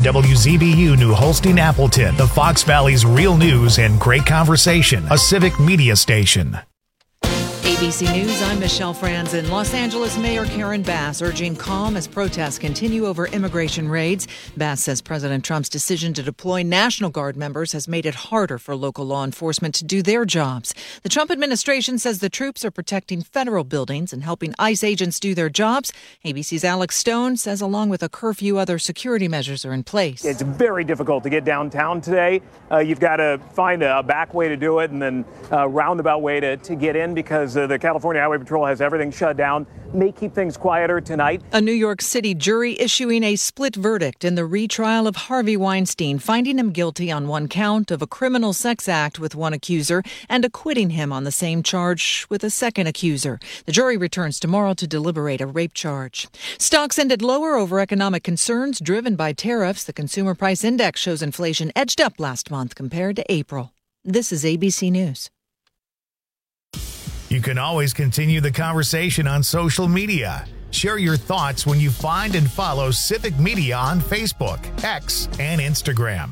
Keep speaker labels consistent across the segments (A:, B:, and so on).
A: WZBU New Holstein Appleton, the Fox Valley's real news and great conversation, a civic media station.
B: ABC News, I'm Michelle Franzen. Los Angeles Mayor Karen Bass urging calm as protests continue over immigration raids. Bass says President Trump's decision to deploy National Guard members has made it harder for local law enforcement to do their jobs. The Trump administration says the troops are protecting federal buildings and helping ICE agents do their jobs. ABC's Alex Stone says along with a curfew, other security measures are in place.
C: It's very difficult to get downtown today. You've got to find a back way to do it and then a roundabout way to get in because the California Highway Patrol has everything shut down. May keep things quieter tonight.
B: A New York City jury issuing a split verdict in the retrial of Harvey Weinstein, finding him guilty on one count of a criminal sex act with one accuser and acquitting him on the same charge with a second accuser. The jury returns tomorrow to deliberate a rape charge. Stocks ended lower over economic concerns driven by tariffs. The Consumer Price Index shows inflation edged up last month compared to April. This is ABC News.
A: You can always continue the conversation on social media. Share your thoughts when you find and follow Civic Media on Facebook, X, and Instagram.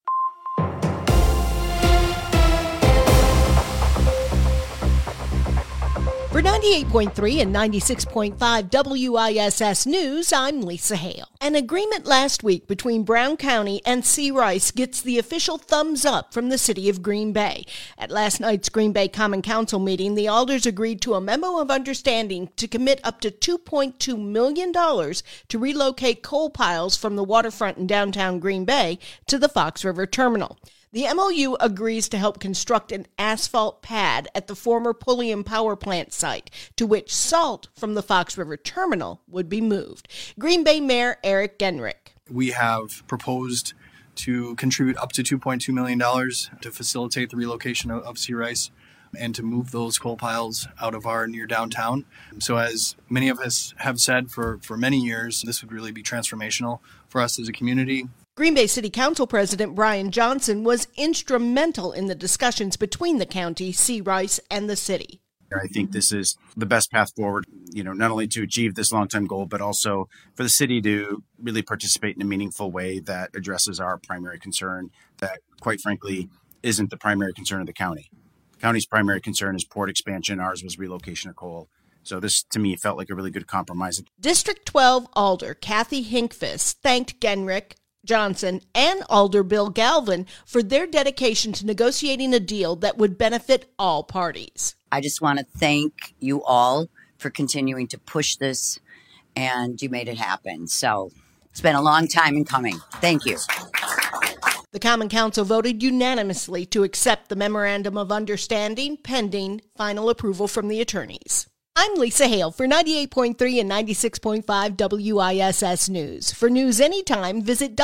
D: For 98.3 and 96.5 WISS News, I'm Lisa Hale. An agreement last week between Brown County and C. Rice gets the official thumbs up from the city of Green Bay. At last night's Green Bay Common Council meeting, the alders agreed to a memo of understanding to commit up to $2.2 million to relocate coal piles from the waterfront in downtown Green Bay to the Fox River Terminal. The MOU agrees to help construct an asphalt pad at the former Pulliam Power Plant site, to which salt from the Fox River Terminal would be moved. Green Bay Mayor Eric Genrich.
E: We have proposed to contribute up to $2.2 million to facilitate the relocation of C. Rice and to move those coal piles out of our near downtown. So as many of us have said for many years, this would really be transformational for us as a community.
D: Green Bay City Council President Brian Johnson was instrumental in the discussions between the county, C. Rice, and the city.
F: I think this is the best path forward, not only to achieve this long-term goal, but also for the city to really participate in a meaningful way that addresses our primary concern that, quite frankly, isn't the primary concern of the county. The county's primary concern is port expansion. Ours was relocation of coal. So this, to me, felt like a really good compromise.
D: District 12 Alder Kathy Hinkfist thanked Genrich, Johnson, and Alder Bill Galvin for their dedication to negotiating a deal that would benefit all parties.
G: I just want to thank you all for continuing to push this, and you made it happen. So it's been a long time in coming. Thank you.
D: The Common Council voted unanimously to accept the Memorandum of Understanding pending final approval from the attorneys. I'm Lisa Hale for 98.3 and 96.5 WISS News. For news anytime, visit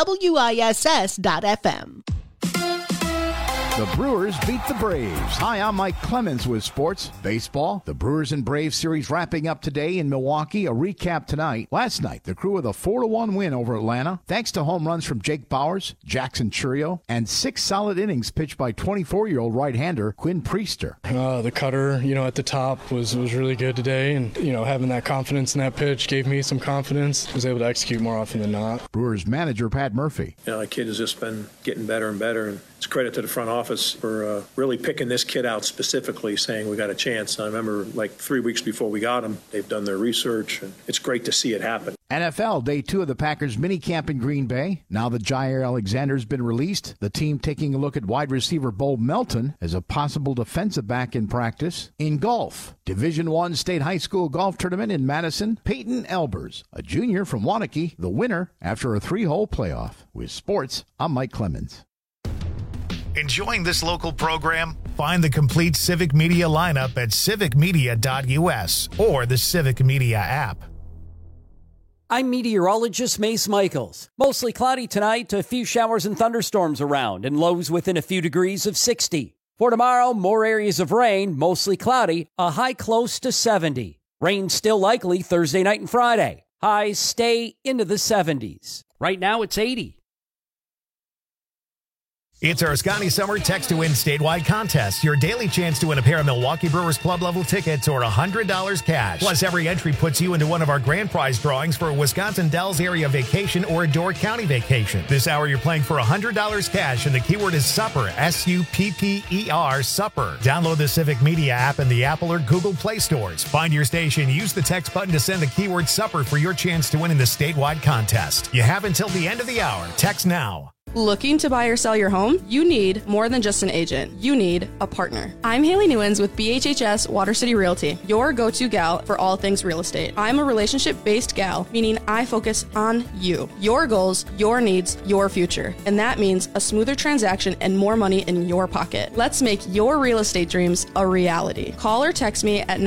D: WISS.FM.
H: The Brewers beat the Braves. Hi, I'm Mike Clemens with sports. Baseball, the Brewers and Braves series wrapping up today in Milwaukee. A recap tonight. Last night, the Crew with a 4-1 win over Atlanta, thanks to home runs from Jake Bowers, Jackson Chourio, and 6 solid innings pitched by 24-year-old right-hander Quinn Priester.
I: The cutter, at the top was really good today, and, having that confidence in that pitch gave me some confidence. I was able to execute more often than not.
H: Brewers manager Pat Murphy.
J: The kid has just been getting better and better, and it's credit to the front office for really picking this kid out specifically, saying we got a chance. I remember 3 weeks before we got him, they've done their research, and it's great to see it happen.
H: NFL, day 2 of the Packers minicamp in Green Bay. Now that Jair Alexander's been released, the team taking a look at wide receiver Bo Melton as a possible defensive back in practice. In golf, Division I State High School Golf Tournament in Madison, Peyton Elbers, a junior from Waunakee, the winner after a 3-hole playoff. With sports, I'm Mike Clemens.
A: Enjoying this local program? Find the complete Civic Media lineup at civicmedia.us or the Civic Media app.
K: I'm meteorologist Mace Michaels. Mostly cloudy tonight, a few showers and thunderstorms around, and lows within a few degrees of 60. For tomorrow, more areas of rain, mostly cloudy, a high close to 70. Rain still likely Thursday night and Friday. Highs stay into the 70s. Right now, it's 80.
A: It's our Scotty Summer Text to Win statewide contest. Your daily chance to win a pair of Milwaukee Brewers Club level tickets or $100 cash. Plus, every entry puts you into one of our grand prize drawings for a Wisconsin Dells area vacation or a Door County vacation. This hour, you're playing for $100 cash, and the keyword is Supper, S-U-P-P-E-R, Supper. Download the Civic Media app in the Apple or Google Play stores. Find your station, use the text button to send the keyword Supper for your chance to win in the statewide contest. You have until the end of the hour. Text now.
L: Looking to buy or sell your home? You need more than just an agent. You need a partner. I'm Haley Newens with BHHS Water City Realty, your go-to gal for all things real estate. I'm a relationship-based gal, meaning I focus on you, your goals, your needs, your future. And that means a smoother transaction and more money in your pocket. Let's make your real estate dreams a reality. Call or text me at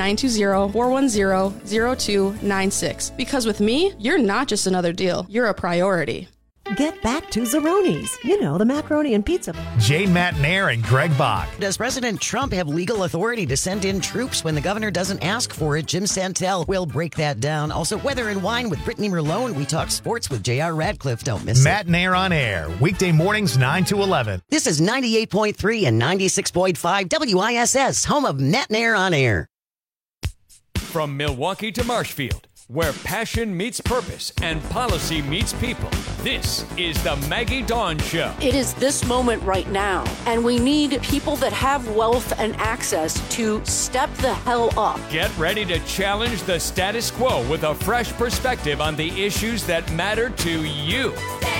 L: 920-410-0296. Because with me, you're not just another deal, you're a priority.
M: Get back to Zeroni's. You know, the macaroni and pizza.
A: Jane Matnair and Greg Bach.
N: Does President Trump have legal authority to send in troops when the governor doesn't ask for it? Jim Santel will break that down. Also, Weather and Wine with Brittany Merlone. We talk sports with J.R. Radcliffe. Don't miss it.
A: Matnair on air. Weekday mornings 9 to 11.
N: This is 98.3 and 96.5 WISS, home of Matnair on air.
O: From Milwaukee to Marshfield, where passion meets purpose and policy meets people. This is the Maggie Dawn Show.
P: It is this moment right now, and we need people that have wealth and access to step the hell up.
O: Get ready to challenge the status quo with a fresh perspective on the issues that matter to you.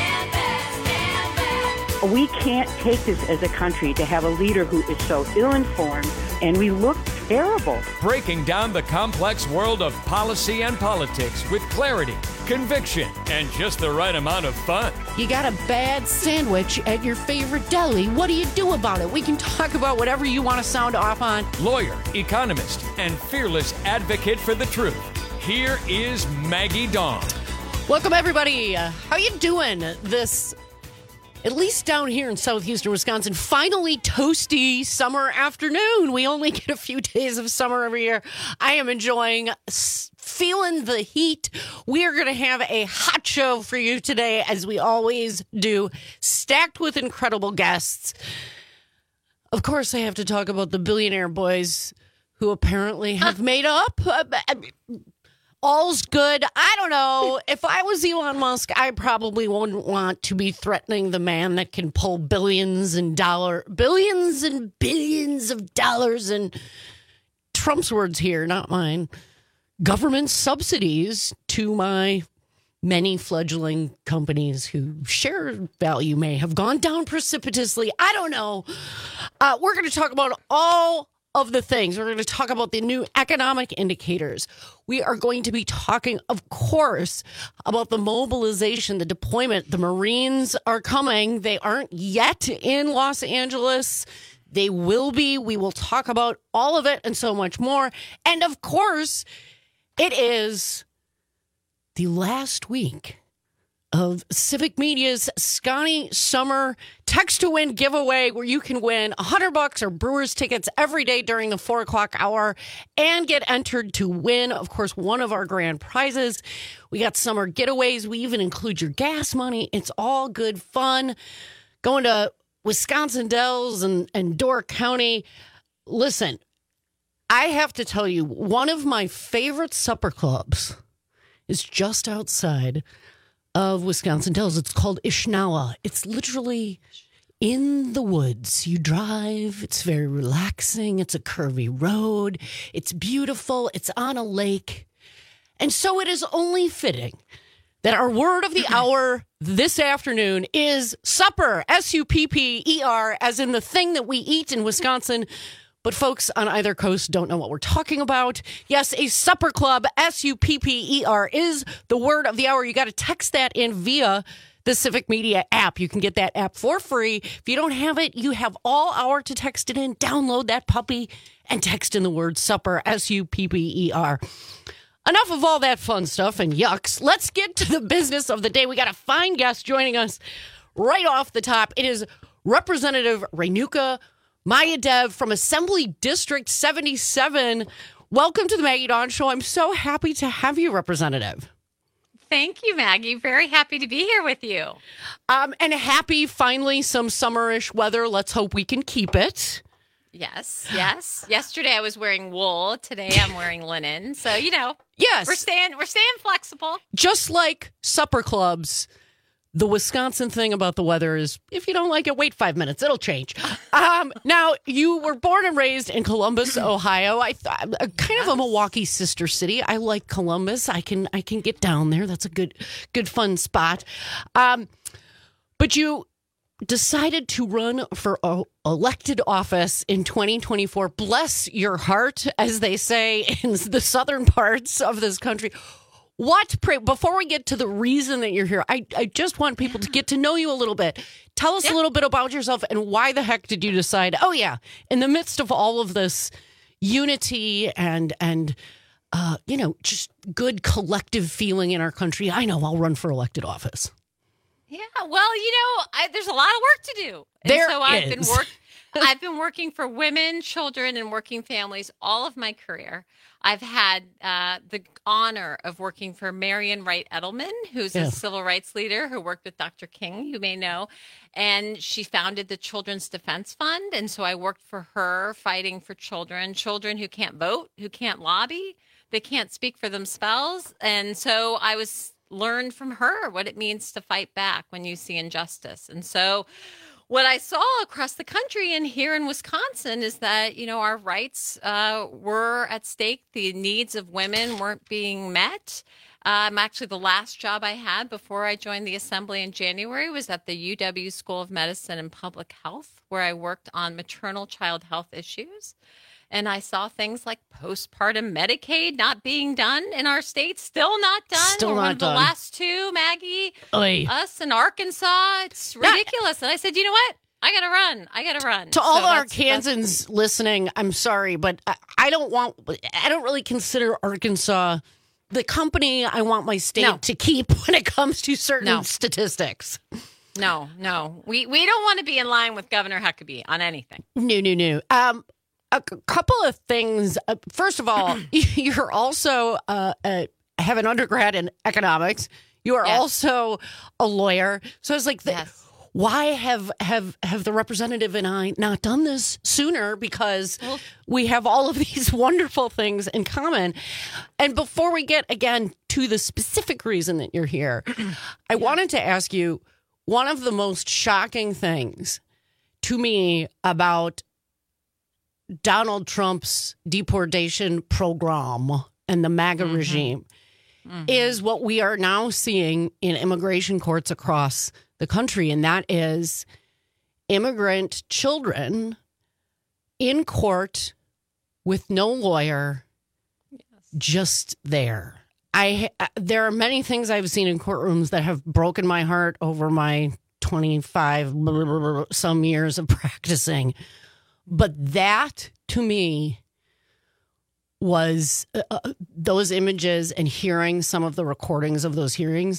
Q: We can't take this as a country to have a leader who is so ill-informed, and we look terrible.
O: Breaking down the complex world of policy and politics with clarity, conviction, and just the right amount of fun.
R: You got a bad sandwich at your favorite deli. What do you do about it? We can talk about whatever you want to sound off on.
O: Lawyer, economist, and fearless advocate for the truth. Here is Maggie Dawn.
R: Welcome, everybody. How you doing this, at least down here in South Houston, Wisconsin, finally toasty summer afternoon? We only get a few days of summer every year. I am enjoying feeling the heat. We are going to have a hot show for you today, as we always do, stacked with incredible guests. Of course, I have to talk about the billionaire boys who apparently have made up. All's good. I don't know. If I was Elon Musk, I probably wouldn't want to be threatening the man that can pull billions and billions of dollars, and Trump's words here, not mine, government subsidies to my many fledgling companies whose share value may have gone down precipitously. I don't know. We're going to talk about all of the things. We're going to talk about the new economic indicators. We are going to be talking, of course, about the mobilization, the deployment. The Marines are coming. They aren't yet in Los Angeles. They will be. We will talk about all of it and so much more. And of course, it is the last week of Civic Media's Scotty Summer Text to Win giveaway, where you can win $100 or Brewers tickets every day during the 4 o'clock hour and get entered to win, of course, one of our grand prizes. We got summer getaways. We even include your gas money. It's all good fun. Going to Wisconsin Dells and Door County. Listen, I have to tell you, one of my favorite supper clubs is just outside of Wisconsin Dells. It's called Ishnawa. It's literally in the woods. You drive. It's very relaxing. It's a curvy road. It's beautiful. It's on a lake. And so it is only fitting that our word of the hour this afternoon is supper, S-U-P-P-E-R, as in the thing that we eat in Wisconsin. But folks on either coast don't know what we're talking about. Yes, a supper club, S-U-P-P-E-R, is the word of the hour. You got to text that in via the Civic Media app. You can get that app for free. If you don't have it, you have all hour to text it in. Download that puppy and text in the word supper, S-U-P-P-E-R. Enough of all that fun stuff and yucks. Let's get to the business of the day. We got a fine guest joining us right off the top. It is Representative Renuka Mayadev from Assembly District 77. Welcome to the Maggie Dawn Show. I'm so happy to have you, Representative.
S: thank you, Maggie. Very happy to be here with you.
R: And happy, finally, some summerish weather. Let's hope we can keep it.
S: Yes. Yesterday I was wearing wool. Today I'm wearing linen. So,
R: yes,
S: we're staying flexible.
R: Just like supper clubs, the Wisconsin thing about the weather is if you don't like it, wait 5 minutes. It'll change. Now, you were born and raised in Columbus, Ohio. Kind of a Milwaukee sister city. I like Columbus. I can get down there. That's a good fun spot. But you decided to run for elected office in 2024. Bless your heart, as they say in the southern parts of this country. Before we get to the reason that you're here, I just want people to get to know you a little bit. Tell us a little bit about yourself and why the heck did you decide, in the midst of all of this unity and just good collective feeling in our country, I know I'll run for elected office.
S: Yeah, well, there's a lot of work to do. I've been working for women, children, and working families all of my career. I've had the honor of working for Marian Wright Edelman, who's a civil rights leader who worked with Dr. King, you may know, and she founded the Children's Defense Fund. And so I worked for her fighting for children who can't vote, who can't lobby, they can't speak for themselves. And so I learned from her what it means to fight back when you see injustice. And so what I saw across the country and here in Wisconsin is that, our rights were at stake. The needs of women weren't being met. Actually, the last job I had before I joined the Assembly in January was at the UW School of Medicine and Public Health, where I worked on maternal child health issues. And I saw things like postpartum Medicaid not being done in our state, still not done. We're one of the last two, Maggie.
R: Oy.
S: Us in Arkansas. It's ridiculous. And I said, you know what? I got to run.
R: To all the Arkansans listening, I'm sorry, but I don't really consider Arkansas the company I want my state to keep when it comes to certain statistics.
S: No. We don't want to be in line with Governor Huckabee on anything.
R: No. A couple of things. First of all, you're also have an undergrad in economics. You are also a lawyer. So I was like, why have the representative and I not done this sooner? Because we have all of these wonderful things in common. And before we get, again, to the specific reason that you're here, I wanted to ask you, one of the most shocking things to me about Donald Trump's deportation program and the MAGA regime is what we are now seeing in immigration courts across the country. And that is immigrant children in court with no lawyer, just there. There are many things I've seen in courtrooms that have broken my heart over my 25 some years of practicing. But that, to me, was those images and hearing some of the recordings of those hearings.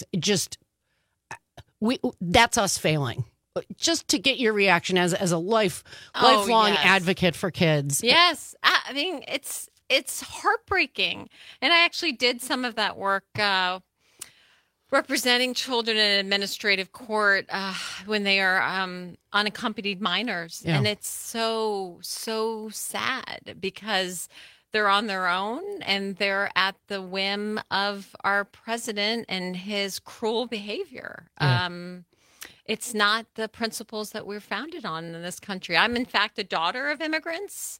R: That's us failing. Just to get your reaction as a lifelong advocate for kids.
S: Yes, I mean it's heartbreaking, and I actually did some of that work. Representing children in administrative court when they are unaccompanied minors. Yeah. And it's so sad because they're on their own and they're at the whim of our president and his cruel behavior. Yeah. It's not the principles that we're founded on in this country. I'm, in fact, a daughter of immigrants.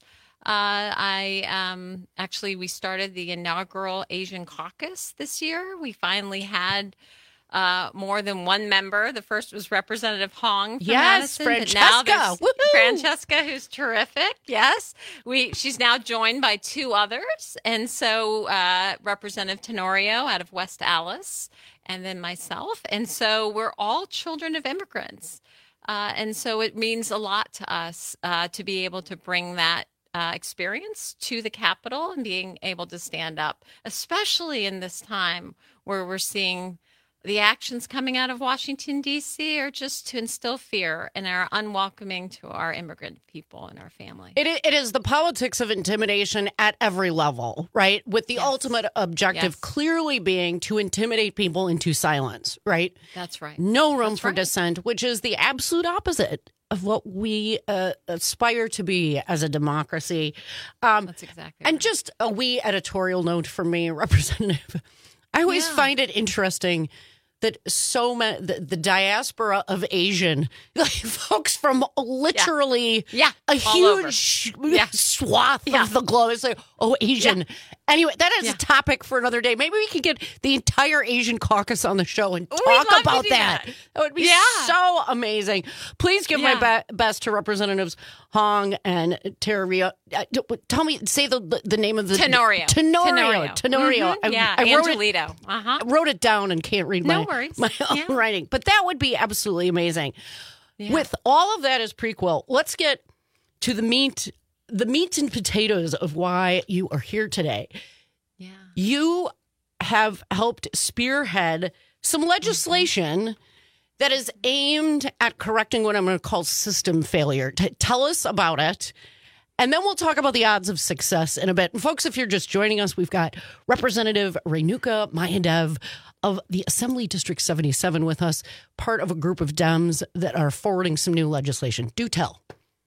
S: We started the inaugural Asian Caucus this year. We finally had more than one member. The first was Representative Hong from Madison.
R: Francesca.
S: Francesca, who's terrific. Yes. She's now joined by two others. And so Representative Tenorio out of West Allis, and then myself. And so we're all children of immigrants. And so it means a lot to us to be able to bring that experience to the Capitol and being able to stand up, especially in this time where we're seeing the actions coming out of Washington, D.C. are just to instill fear and are unwelcoming to our immigrant people and our family.
R: It is the politics of intimidation at every level, right? With the ultimate objective clearly being to intimidate people into silence, right?
S: That's right.
R: No room for dissent, which is the absolute opposite of what we aspire to be as a democracy.
S: That's exactly
R: And just a wee editorial note from me, Representative. I always find it interesting that so many, the diaspora of Asian, like folks from literally a huge swath of the globe. It's like, Asian. Yeah. Anyway, that is a topic for another day. Maybe we could get the entire Asian caucus on the show and talk about that. That would be so amazing. Please give my best to Representatives Hong and Tenorio. Tell me, say the name of the
S: Tenorio.
R: Tenorio.
S: Mm-hmm. Angelito.
R: I wrote it down and can't read my own writing. But that would be absolutely amazing. Yeah. With all of that as prequel, let's get to the meat and potatoes of why you are here today.
S: Yeah.
R: You have helped spearhead some legislation that is aimed at correcting what I'm going to call system failure. Tell us about it. And then we'll talk about the odds of success in a bit. And folks, if you're just joining us, we've got Representative Renuka Mayadev of the Assembly District 77 with us, part of a group of Dems that are forwarding some new legislation. Do tell.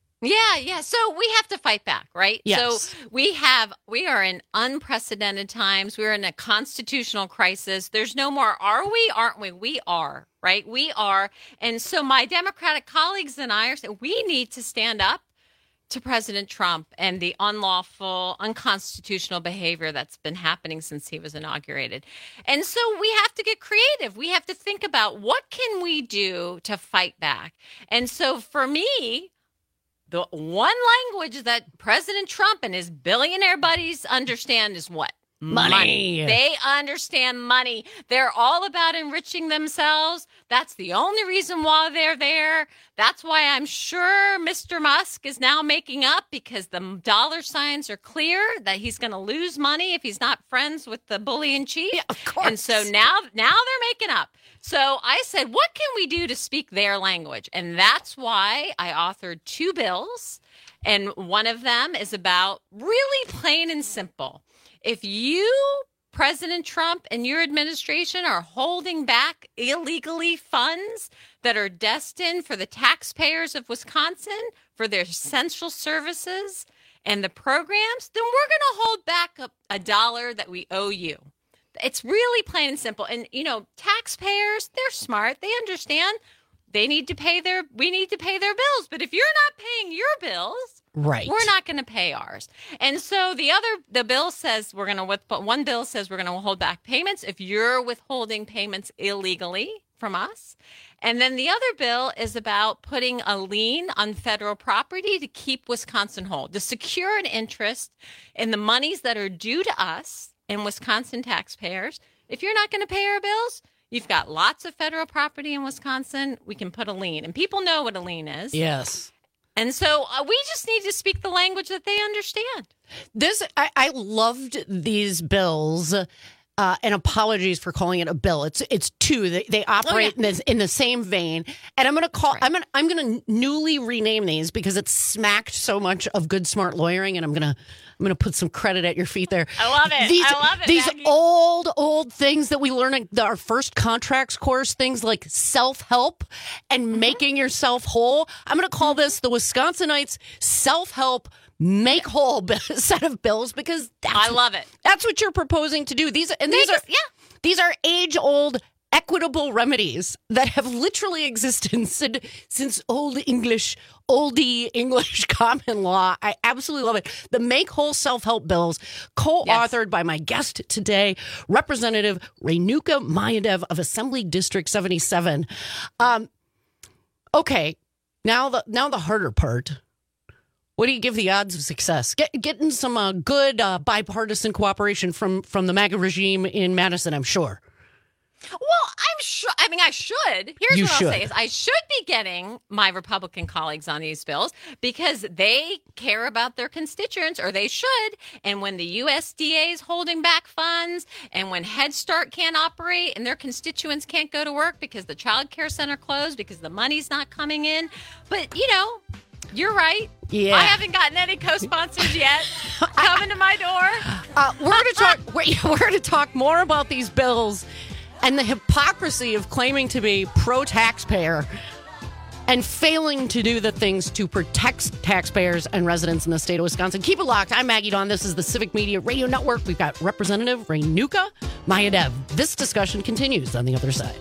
S: Yeah. So we have to fight back, right?
R: Yes.
S: So we are in unprecedented times. We're in a constitutional crisis. There's no more, are we? Aren't we? We are, right? We are. And so my Democratic colleagues and I are saying we need to stand up to President Trump and the unlawful, unconstitutional behavior that's been happening since he was inaugurated. And so we have to get creative. We have to think about what can we do to fight back. And so for me, the one language that President Trump and his billionaire buddies understand is what?
R: Money.
S: They understand money. They're all about enriching themselves. That's the only reason why they're there. That's why I'm sure Mr. Musk is now making up, because the dollar signs are clear that he's going to lose money if he's not friends with the bully in chief.
R: Yeah, of course.
S: And so now they're making up. So I said, what can we do to speak their language? And that's why I authored 2 bills. And one of them is about really plain and simple. If you, President Trump, and your administration are holding back illegally funds that are destined for the taxpayers of Wisconsin for their essential services and the programs, then we're going to hold back a dollar that we owe you. It's really plain and simple. And, taxpayers, they're smart. They understand we need to pay their bills. But if you're not paying your bills,
R: right,
S: we're not going to pay ours. And so the bill says one bill says we're going to hold back payments if you're withholding payments illegally from us. And then the other bill is about putting a lien on federal property to keep Wisconsin whole, to secure an interest in the monies that are due to us and Wisconsin taxpayers. If you're not going to pay our bills, you've got lots of federal property in Wisconsin. We can put a lien, and people know what a lien is.
R: Yes.
S: And so we just need to speak the language that they understand.
R: I loved these bills. And apologies for calling it a bill. It's 2. They operate in the same vein. And I'm going to call. Right. I'm going to newly rename these because it's smacked so much of good, smart lawyering. And I'm going to put some credit at your feet there.
S: I love it.
R: These
S: Maggie.
R: old things that we learn in our first contracts course, things like self-help and making yourself whole. I'm going to call this the Wisconsinites self-help make whole set of bills, because
S: I love it.
R: That's what you're proposing to do. These are age-old equitable remedies that have literally existed since oldie English common law. I absolutely love it. The Make Whole Self-Help Bills, co-authored by my guest today, Representative Renuka Mayadev of Assembly District 77. Okay, now the harder part. What do you give the odds of success? Getting some good bipartisan cooperation from the MAGA regime in Madison, I'm sure.
S: Well, I'm sure. I mean, I should. Here's what I'll say is I should be getting my Republican colleagues on these bills because they care about their constituents, or they should. And when the USDA is holding back funds, and when Head Start can't operate and their constituents can't go to work because the child care center closed because the money's not coming in. But, you're right.
R: Yeah.
S: I haven't gotten any co-sponsors yet coming to my door.
R: We're going to talk more about these bills and the hypocrisy of claiming to be pro-taxpayer and failing to do the things to protect taxpayers and residents in the state of Wisconsin. Keep it locked. I'm Maggie Dawn. This is the Civic Media Radio Network. We've got Representative Renuka Mayadev. This discussion continues on the other side.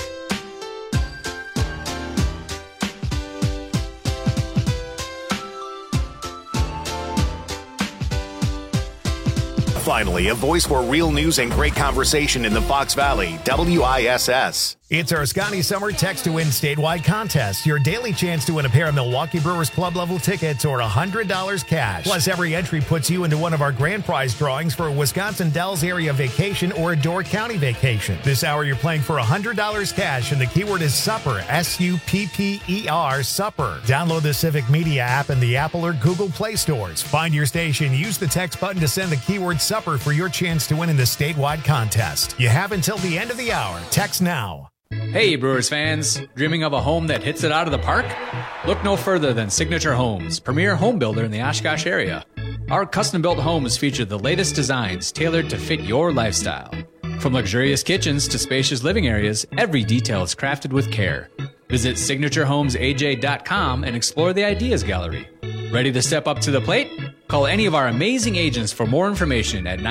A: Finally, a voice for real news and great conversation in the Fox Valley, WISS. It's our Scotty Summer Text to Win statewide contest. Your daily chance to win a pair of Milwaukee Brewers club level tickets or $100 cash. Plus, every entry puts you into one of our grand prize drawings for a Wisconsin Dells area vacation or a Door County vacation. This hour, you're playing for $100 cash, and the keyword is supper, SUPPER, supper. Download the Civic Media app in the Apple or Google Play stores. Find your station. Use the text button to send the keyword supper for your chance to win in the statewide contest. You have until the end of the hour. Text now.
T: Hey Brewers fans, dreaming of a home that hits it out of the park? Look no further than Signature Homes, premier home builder in the Oshkosh area. Our custom-built homes feature the latest designs tailored to fit your lifestyle. From luxurious kitchens to spacious living areas, every detail is crafted with care. Visit SignatureHomesAJ.com and explore the Ideas Gallery. Ready to step up to the plate? Call any of our amazing agents for more information at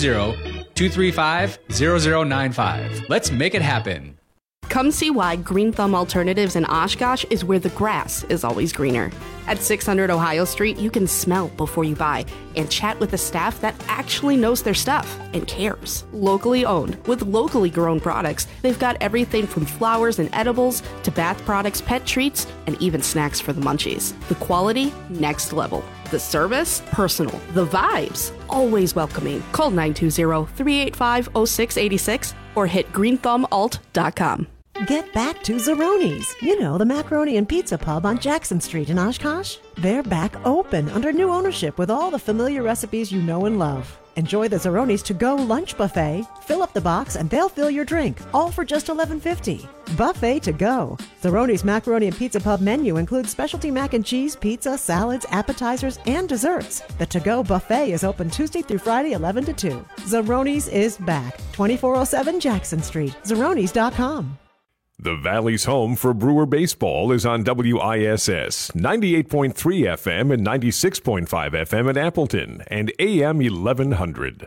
T: 920-235-0095. Let's make it happen.
L: Come see why Green Thumb Alternatives in Oshkosh is where the grass is always greener. At 600 Ohio Street, you can smell before you buy and chat with a staff that actually knows their stuff and cares. Locally owned, with locally grown products, they've got everything from flowers and edibles to bath products, pet treats, and even snacks for the munchies. The quality, next level. The service, personal. The vibes, always welcoming. Call 920-385-0686 or hit greenthumbalt.com.
M: Get back to Zeroni's. The macaroni and pizza pub on Jackson Street in Oshkosh. They're back open under new ownership with all the familiar recipes you know and love. Enjoy the Zeroni's to-go lunch buffet. Fill up the box and they'll fill your drink, all for just $11.50. Buffet to go. Zeroni's Macaroni and Pizza Pub menu includes specialty mac and cheese, pizza, salads, appetizers, and desserts. The to-go buffet is open Tuesday through Friday, 11 to 2. Zeroni's is back. 2407 Jackson Street. Zeronis.com.
U: The Valley's home for Brewer baseball is on WISS 98.3 FM and 96.5 FM in Appleton and AM 1100.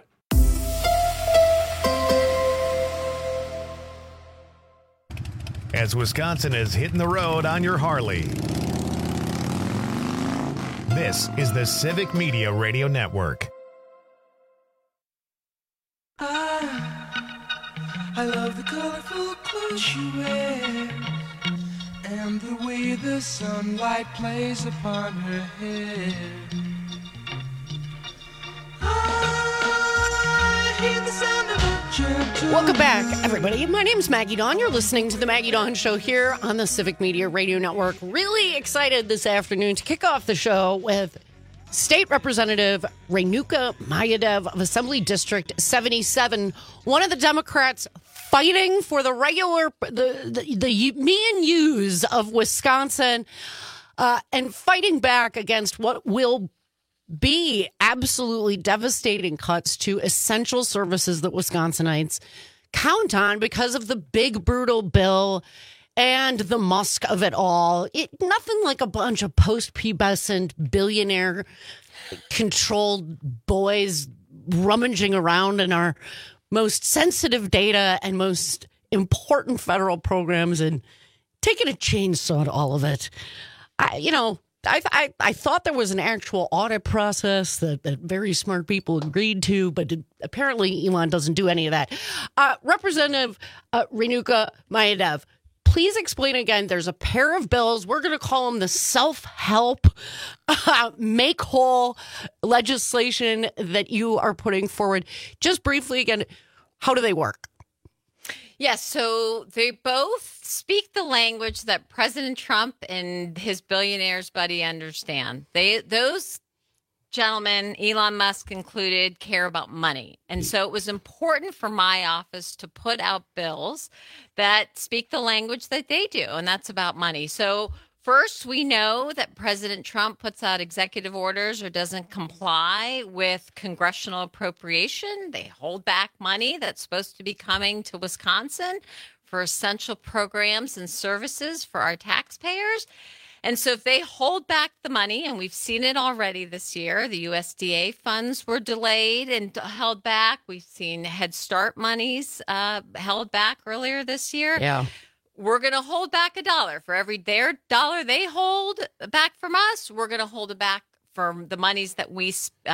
A: As Wisconsin is hitting the road on your Harley, this is the Civic Media Radio Network.
V: I love the colorful clothes you wear and the way the sunlight plays upon her hair. I hear the sound of a gentle.
R: Welcome back, everybody. My name's Maggie Dawn. You're listening to the Maggie Dawn Show here on the Civic Media Radio Network. Really excited this afternoon to kick off the show with State Representative Renuka Mayadev of Assembly District 77, one of the Democrats fighting for the regular, the me and yous of Wisconsin, and fighting back against what will be absolutely devastating cuts to essential services that Wisconsinites count on because of the big, brutal bill and the Musk of it all. Nothing like a bunch of post-pubescent billionaire-controlled boys rummaging around in our most sensitive data and most important federal programs and taking a chainsaw to all of it. I thought there was an actual audit process that very smart people agreed to, but apparently Elon doesn't do any of that. Representative Renuka Mayadev, please explain again. There's a pair of bills. We're going to call them the self-help make whole legislation that you are putting forward. Just briefly again, how do they work?
S: Yes, so they both speak the language that President Trump and his billionaires buddy understand. Those gentlemen, Elon Musk included, care about money. And so it was important for my office to put out bills that speak the language that they do, and that's about money. So first, we know that President Trump puts out executive orders or doesn't comply with congressional appropriation. They hold back money that's supposed to be coming to Wisconsin for essential programs and services for our taxpayers. And so if they hold back the money, and we've seen it already this year, the USDA funds were delayed and held back. We've seen Head Start monies held back earlier this year.
R: Yeah.
S: We're going to hold back $1 for every dollar they hold back from us. We're going to hold it back from the monies that we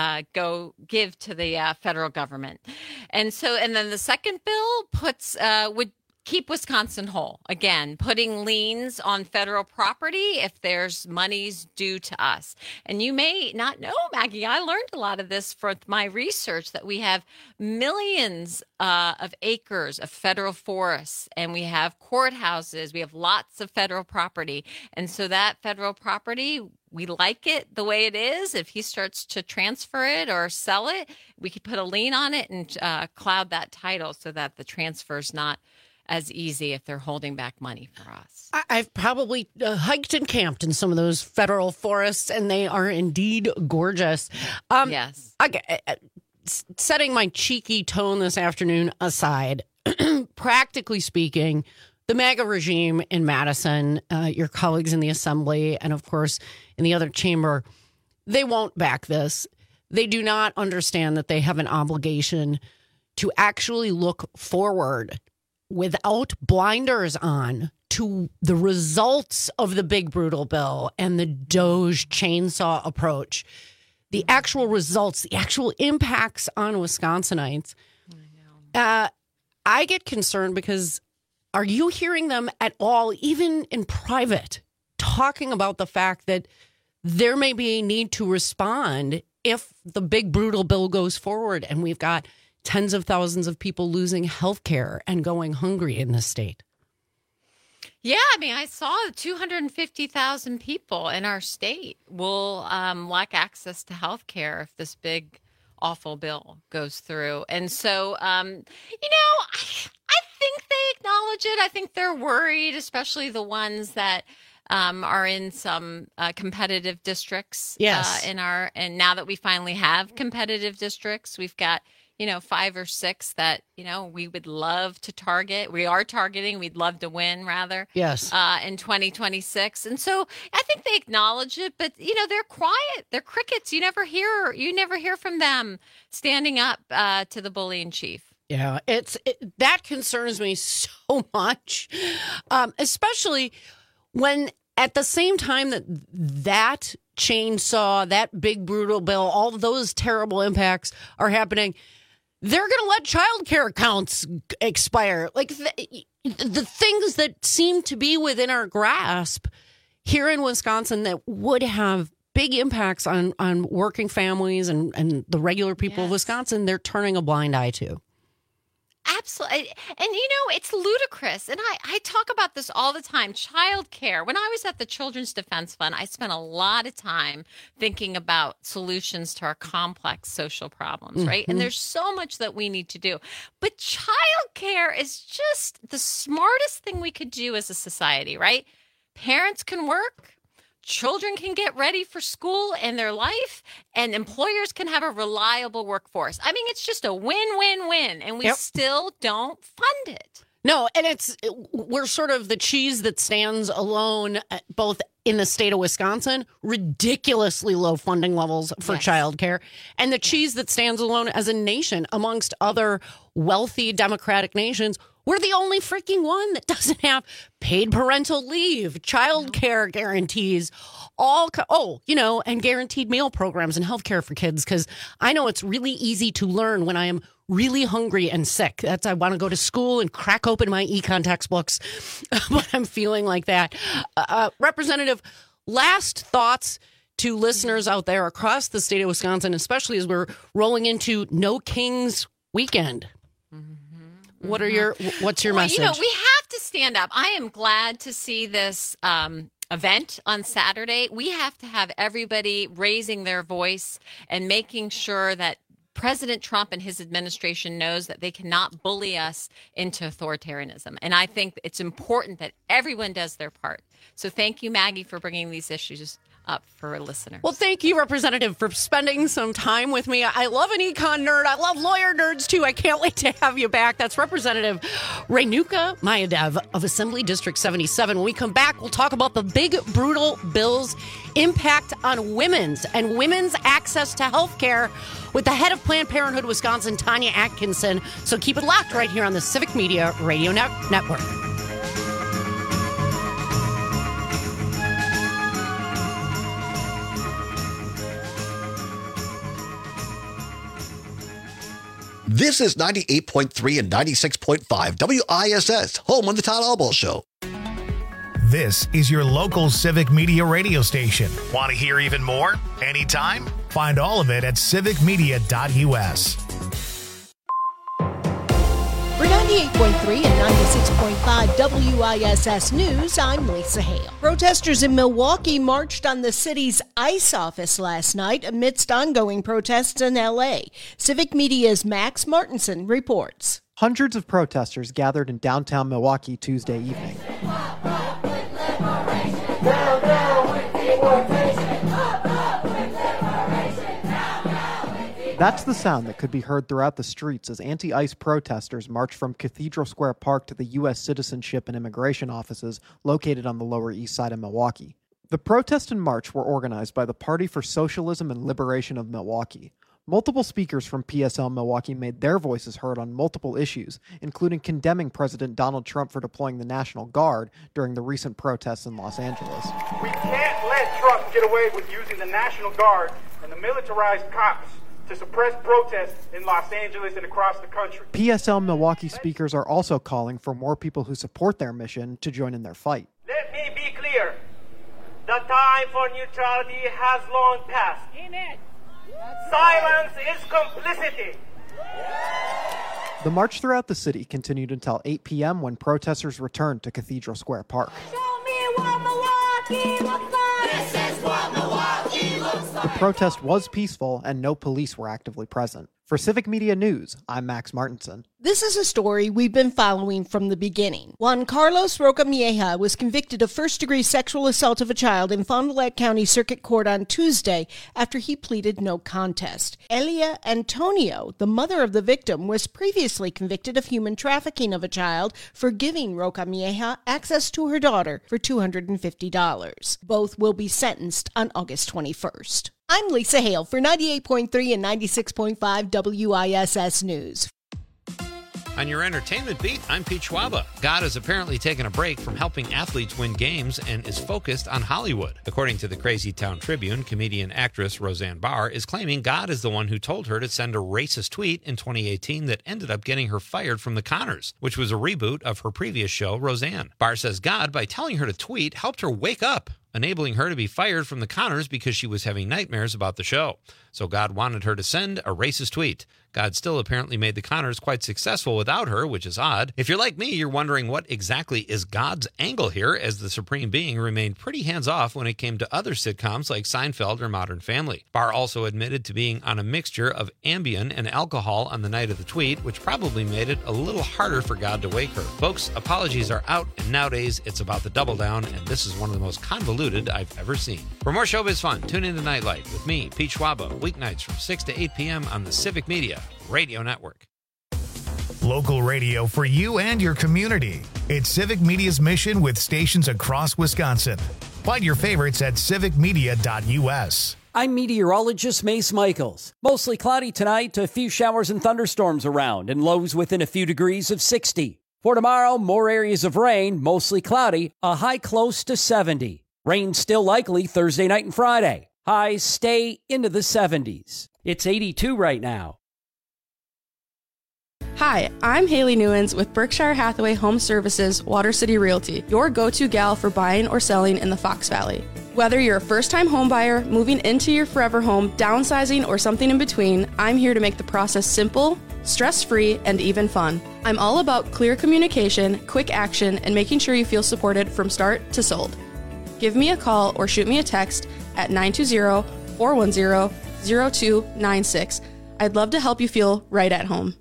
S: go give to the federal government. And then the second bill would keep Wisconsin whole. Again, putting liens on federal property if there's monies due to us. And you may not know, Maggie, I learned a lot of this from my research, that we have millions of acres of federal forests, and we have courthouses. We have lots of federal property. And so that federal property, we like it the way it is. If he starts to transfer it or sell it, we could put a lien on it and cloud that title so that the transfer is not as easy if they're holding back money for us.
R: I've probably hiked and camped in some of those federal forests, and they are indeed gorgeous.
S: Yes.
R: Setting my cheeky tone this afternoon aside, practically speaking, the MAGA regime in Madison, your colleagues in the Assembly, and of course in the other chamber, they won't back this. They do not understand that they have an obligation to actually look forward without blinders on to the results of the big brutal bill and the Doge chainsaw approach, the actual results, the actual impacts on Wisconsinites. I get concerned because are you hearing them at all, even in private, talking about the fact that there may be a need to respond if the big brutal bill goes forward and we've got tens of thousands of people losing health care and going hungry in this state?
S: Yeah, I mean, I saw 250,000 people in our state will lack access to health care if this big, awful bill goes through. And so, I think they acknowledge it. I think they're worried, especially the ones that are in some competitive districts.
R: Yes.
S: And now that we finally have competitive districts, we've got 5 or 6 that, we would love to target. We are targeting. We'd love to win, rather.
R: Yes.
S: In 2026. And so I think they acknowledge it, but, they're quiet. They're crickets. You never hear from them standing up to the bullying chief.
R: Yeah, that concerns me so much, especially when at the same time that chainsaw, that big brutal bill, all those terrible impacts are happening, they're going to let child care accounts expire. Like the things that seem to be within our grasp here in Wisconsin that would have big impacts on working families and the regular people of Wisconsin, they're turning a blind eye to.
S: Absolutely. And, it's ludicrous. And I talk about this all the time. Child care. When I was at the Children's Defense Fund, I spent a lot of time thinking about solutions to our complex social problems, right? And there's so much that we need to do. But child care is just the smartest thing we could do as a society, right? Parents can work. Children can get ready for school and their life, and employers can have a reliable workforce. I mean, it's just a win-win-win, and we still don't fund it.
R: No, and we're sort of the cheese that stands alone, both in the state of Wisconsin, ridiculously low funding levels for childcare, and the cheese that stands alone as a nation amongst other wealthy democratic nations. We're the only freaking one that doesn't have paid parental leave, child care guarantees, and guaranteed meal programs and health care for kids. Because I know it's really easy to learn when I am really hungry and sick. I want to go to school and crack open my econ textbooks when I'm feeling like that. Representative, last thoughts to listeners out there across the state of Wisconsin, especially as we're rolling into No Kings weekend. What's your message?
S: We have to stand up. I am glad to see this event on Saturday. We have to have everybody raising their voice and making sure that President Trump and his administration knows that they cannot bully us into authoritarianism. And I think it's important that everyone does their part. So thank you, Maggie, for bringing these issues up for a listener.
R: Well, thank you, Representative, for spending some time with me. I love an econ nerd. I love lawyer nerds, too. I can't wait to have you back. That's Representative Renuka Mayadev of Assembly District 77. When we come back, we'll talk about the big, brutal bill's impact on women's access to health care with the head of Planned Parenthood Wisconsin, Tanya Atkinson. So keep it locked right here on the Civic Media Radio Network.
B: This is 98.3 and 96.5 WISS, home on the Todd Albaugh Show.
A: This is your local Civic Media radio station. Want to hear even more? Anytime? Find all of it at civicmedia.us.
D: For 98.3 and 96.5 WISS News, I'm Lisa Hale. Protesters in Milwaukee marched on the city's ICE office last night amidst ongoing protests in L.A. Civic Media's Max Martinson reports.
C: Hundreds of protesters gathered in downtown Milwaukee Tuesday evening. That's the sound that could be heard throughout the streets as anti-ICE protesters marched from Cathedral Square Park to the U.S. Citizenship and Immigration offices located on the Lower East Side of Milwaukee. The protest and march were organized by the Party for Socialism and Liberation of Milwaukee. Multiple speakers from PSL Milwaukee made their voices heard on multiple issues, including condemning President Donald Trump for deploying the National Guard during the recent protests in Los Angeles.
W: We can't let Trump get away with using the National Guard and the militarized cops to suppress protests in Los Angeles and across the country.
C: PSL Milwaukee speakers are also calling for more people who support their mission to join in their fight.
W: Let me be clear. The time for neutrality has long passed. Amen. Silence is complicity.
C: The march throughout the city continued until 8 p.m. when protesters returned to Cathedral Square Park.
W: Show me what Milwaukee looks like. This is what Milwaukee looks like.
C: The protest was peaceful and no police were actively present. For Civic Media News, I'm Max Martinson.
D: This is a story we've been following from the beginning. Juan Carlos Rocamieja was convicted of first-degree sexual assault of a child in Fond du Lac County Circuit Court on Tuesday after he pleaded no contest. Elia Antonio, the mother of the victim, was previously convicted of human trafficking of a child for giving Rocamieja access to her daughter for $250. Both will be sentenced on August 21st. I'm Lisa Hale for 98.3 and 96.5 WISS News.
X: On your entertainment beat, I'm Pete Schwaba. God has apparently taken a break from helping athletes win games and is focused on Hollywood. According to the Crazy Town Tribune, comedian-actress Roseanne Barr is claiming God is the one who told her to send a racist tweet in 2018 that ended up getting her fired from The Conners, which was a reboot of her previous show, Roseanne. Barr says God, by telling her to tweet, helped her wake up, enabling her to be fired from The Conners because she was having nightmares about the show. So God wanted her to send a racist tweet. God still apparently made The Conners quite successful without her, which is odd. If you're like me, you're wondering what exactly is God's angle here, as the Supreme Being remained pretty hands-off when it came to other sitcoms like Seinfeld or Modern Family. Barr also admitted to being on a mixture of Ambien and alcohol on the night of the tweet, which probably made it a little harder for God to wake her. Folks, apologies are out, and nowadays it's about the double down, and this is one of the most convoluted I've ever seen. For more showbiz fun, tune in to Nightlight with me, Pete Schwaba, weeknights from 6 to 8 p.m. on the Civic Media Radio Network.
A: Local radio for you and your community. It's Civic Media's mission with stations across Wisconsin. Find your favorites at civicmedia.us.
K: I'm meteorologist Mace Michaels. Mostly cloudy tonight, a few showers and thunderstorms around, and lows within a few degrees of 60. For tomorrow, more areas of rain, mostly cloudy, a high close to 70. Rain still likely Thursday night and Friday. Highs stay into the 70s. It's 82 right now.
L: Hi, I'm Haley Newens with Berkshire Hathaway Home Services Water City Realty, your go-to gal for buying or selling in the Fox Valley. Whether you're a first-time home buyer, moving into your forever home, downsizing, or something in between, I'm here to make the process simple, stress-free, and even fun. I'm all about clear communication, quick action, and making sure you feel supported from start to sold. Give me a call or shoot me a text at 920-410-0296. I'd love to help you feel right at home.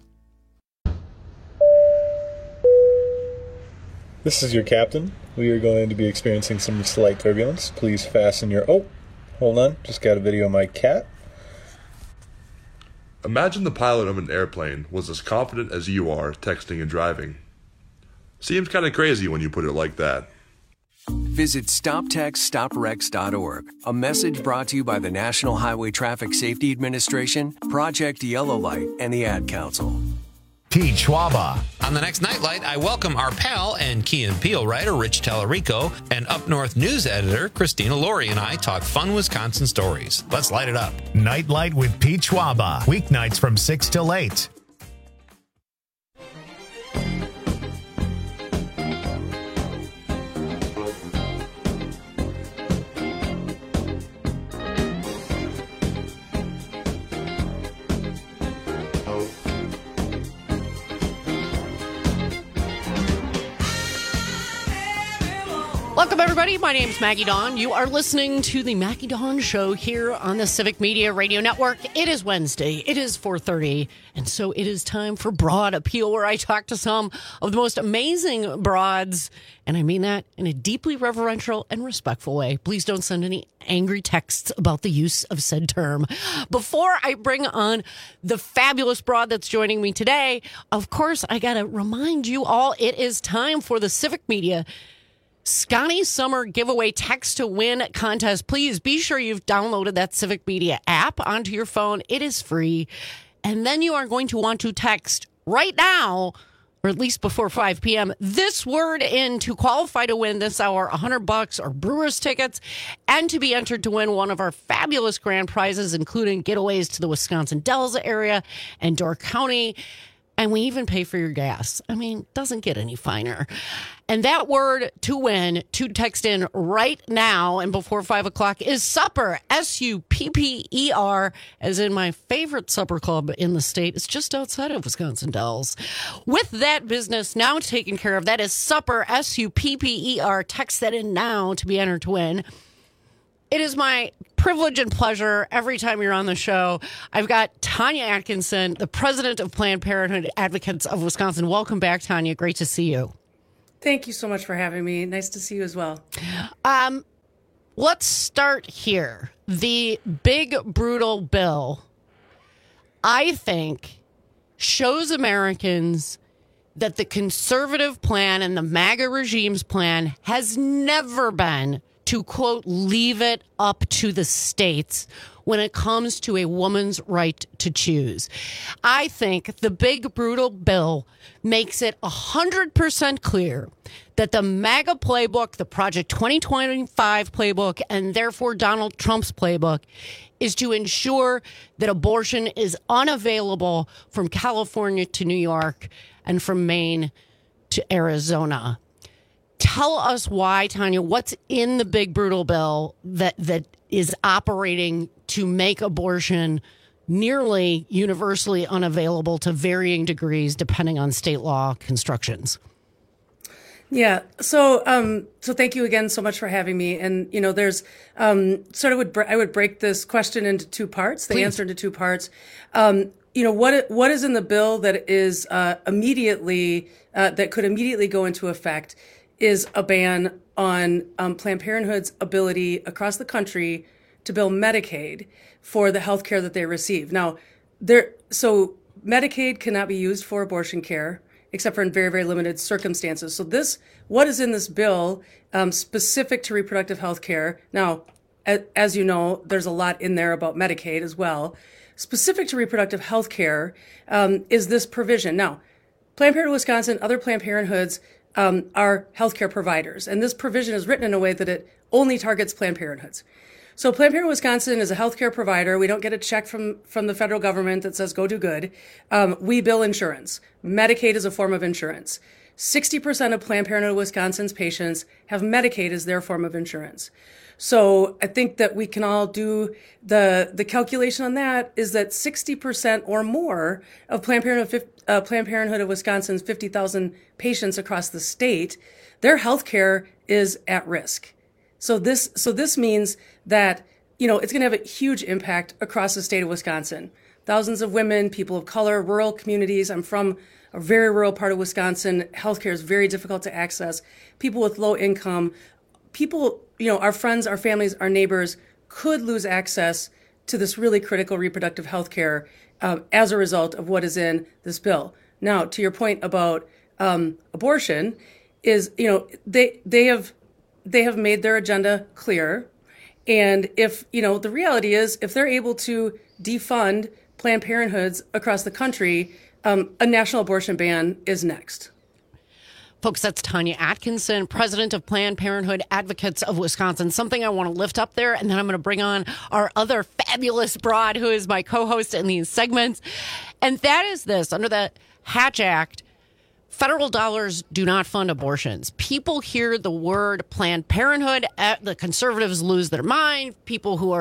E: This is your captain. We are going to be experiencing some slight turbulence. Please fasten your... Oh, hold on. Just got a video of my cat.
F: Imagine the pilot of an airplane was as confident as you are texting and driving. Seems kind of crazy when you put it like that.
G: Visit StopTextStopWrecks.org. A message brought to you by the National Highway Traffic Safety Administration, Project Yellow Light, and the Ad Council.
A: Pete Schwaba.
X: On the next Nightlight, I welcome our pal and Key and Peele writer Rich Tallarico and Up North news editor Christina Laurie and I talk fun Wisconsin stories. Let's light it up.
A: Nightlight with Pete Schwaba. Weeknights from 6 till 8.
R: Welcome, everybody. My name's Maggie Dawn. You are listening to the Maggie Dawn Show here on the Civic Media Radio Network. It is Wednesday. It is 4:30, and so it is time for Broad Appeal, where I talk to some of the most amazing broads, and I mean that in a deeply reverential and respectful way. Please don't send any angry texts about the use of said term. Before I bring on the fabulous broad that's joining me today, of course, I got to remind you all it is time for the Civic Media Scotty Summer Giveaway Text to Win contest. Please be sure you've downloaded that Civic Media app onto your phone. It is free. And then you are going to want to text right now, or at least before 5 p.m., this word in to qualify to win this hour $100 or Brewers tickets, and to be entered to win one of our fabulous grand prizes, including getaways to the Wisconsin Dells area and Door County. And we even pay for your gas. I mean, doesn't get any finer. And that word to win, to text in right now and before 5 o'clock is supper, SUPPER, as in my favorite supper club in the state. It's just outside of Wisconsin Dells. With that business now taken care of, that is supper, SUPPER. Text that in now to be entered to win. It is my privilege and pleasure every time you're on the show. I've got Tanya Atkinson, the president of Planned Parenthood Advocates of Wisconsin. Welcome back, Tanya. Great to see you.
I: Thank you so much for having me. Nice to see you as well.
R: Let's start here. The big, brutal bill, I think, shows Americans that the conservative plan and the MAGA regime's plan has never been to, quote, leave it up to the states when it comes to a woman's right to choose. I think the big, brutal bill makes it 100% clear that the MAGA playbook, the Project 2025 playbook, and therefore Donald Trump's playbook, is to ensure that abortion is unavailable from California to New York and from Maine to Arizona. Tell us why, Tanya, what's in the big, brutal bill that is operating to make abortion nearly universally unavailable to varying degrees depending on state law constructions?
I: Yeah. So thank you again so much for having me. And, you know, there's I would break this question into two parts, the answer into two parts. You know, what is in the bill that is immediately that could immediately go into effect is a ban on Planned Parenthood's ability across the country to bill Medicaid for the health care that they receive. Now, so Medicaid cannot be used for abortion care except for in very, very limited circumstances. So what is in this bill specific to reproductive health care? Now, as you know, there's a lot in there about Medicaid as well. Specific to reproductive health care is this provision. Now, Planned Parenthood Wisconsin, other Planned Parenthoods, are healthcare providers. And this provision is written in a way that it only targets Planned Parenthoods. So Planned Parenthood Wisconsin is a healthcare provider. We don't get a check from the federal government that says go do good. We bill insurance. Medicaid is a form of insurance. 60% of Planned Parenthood Wisconsin's patients have Medicaid as their form of insurance. So I think that we can all do the calculation on that is that 60% or more of Planned Parenthood of Wisconsin's 50,000 patients across the state, their health care is at risk. So this means that, it's going to have a huge impact across the state of Wisconsin. Thousands of women, people of color, rural communities. I'm from a very rural part of Wisconsin. Healthcare is very difficult to access. People with low income, people, our friends, our families, our neighbors could lose access to this really critical reproductive health care as a result of what is in this bill. Now, to your point about abortion, is, they have made their agenda clear. And if, the reality is, if they're able to defund Planned Parenthoods across the country, a national abortion ban is next.
R: Folks, that's Tanya Atkinson, president of Planned Parenthood Advocates of Wisconsin. Something I want to lift up there, and then I'm going to bring on our other fabulous broad, who is my co-host in these segments. And that is this. Under the Hatch Act, federal dollars do not fund abortions. People hear the word Planned Parenthood, the conservatives lose their mind. People who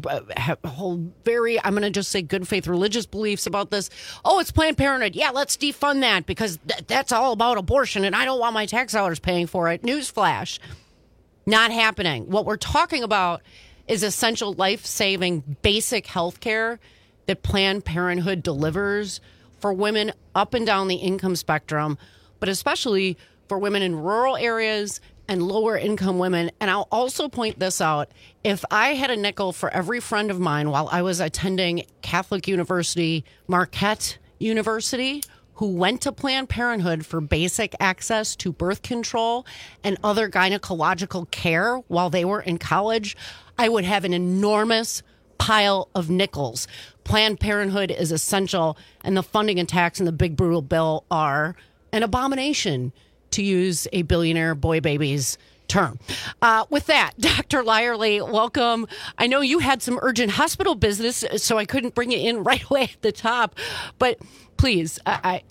R: hold very, I'm going to just say, good faith religious beliefs about this. Oh, it's Planned Parenthood. Yeah, let's defund that because that's all about abortion and I don't want my tax dollars paying for it. Newsflash. Not happening. What we're talking about is essential life-saving basic health care that Planned Parenthood delivers for women up and down the income spectrum, but especially for women in rural areas and lower income women. And I'll also point this out. If I had a nickel for every friend of mine while I was attending Catholic University, Marquette University, who went to Planned Parenthood for basic access to birth control and other gynecological care while they were in college, I would have an enormous pile of nickels. Planned Parenthood is essential, and the funding and tax in the big brutal bill are an abomination, to use a billionaire boy baby's term. With that, Dr. Lyerly, welcome. I know you had some urgent hospital business, so I couldn't bring you in right away at the top, but please,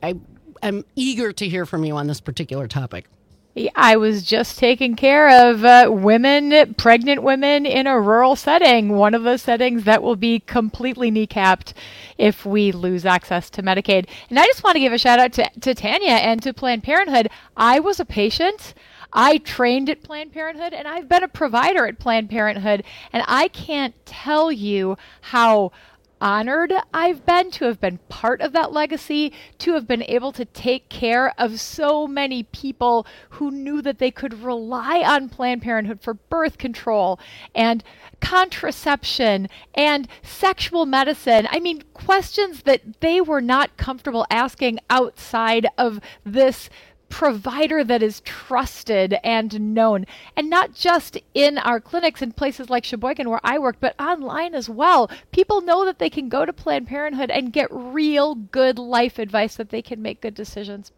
R: I'm eager to hear from you on this particular topic.
H: I was just taking care of pregnant women in a rural setting, one of those settings that will be completely kneecapped if we lose access to Medicaid. And I just want to give a shout out to Tanya and to Planned Parenthood. I was a patient. I trained at Planned Parenthood, and I've been a provider at Planned Parenthood. And I can't tell you how honored I've been to have been part of that legacy, to have been able to take care of so many people who knew that they could rely on Planned Parenthood for birth control and contraception and sexual medicine. I mean, questions that they were not comfortable asking outside of this provider that is trusted and known, and not just in our clinics in places like Sheboygan where I worked, but online as well. People know that they can go to Planned Parenthood and get real good life advice that they can make good decisions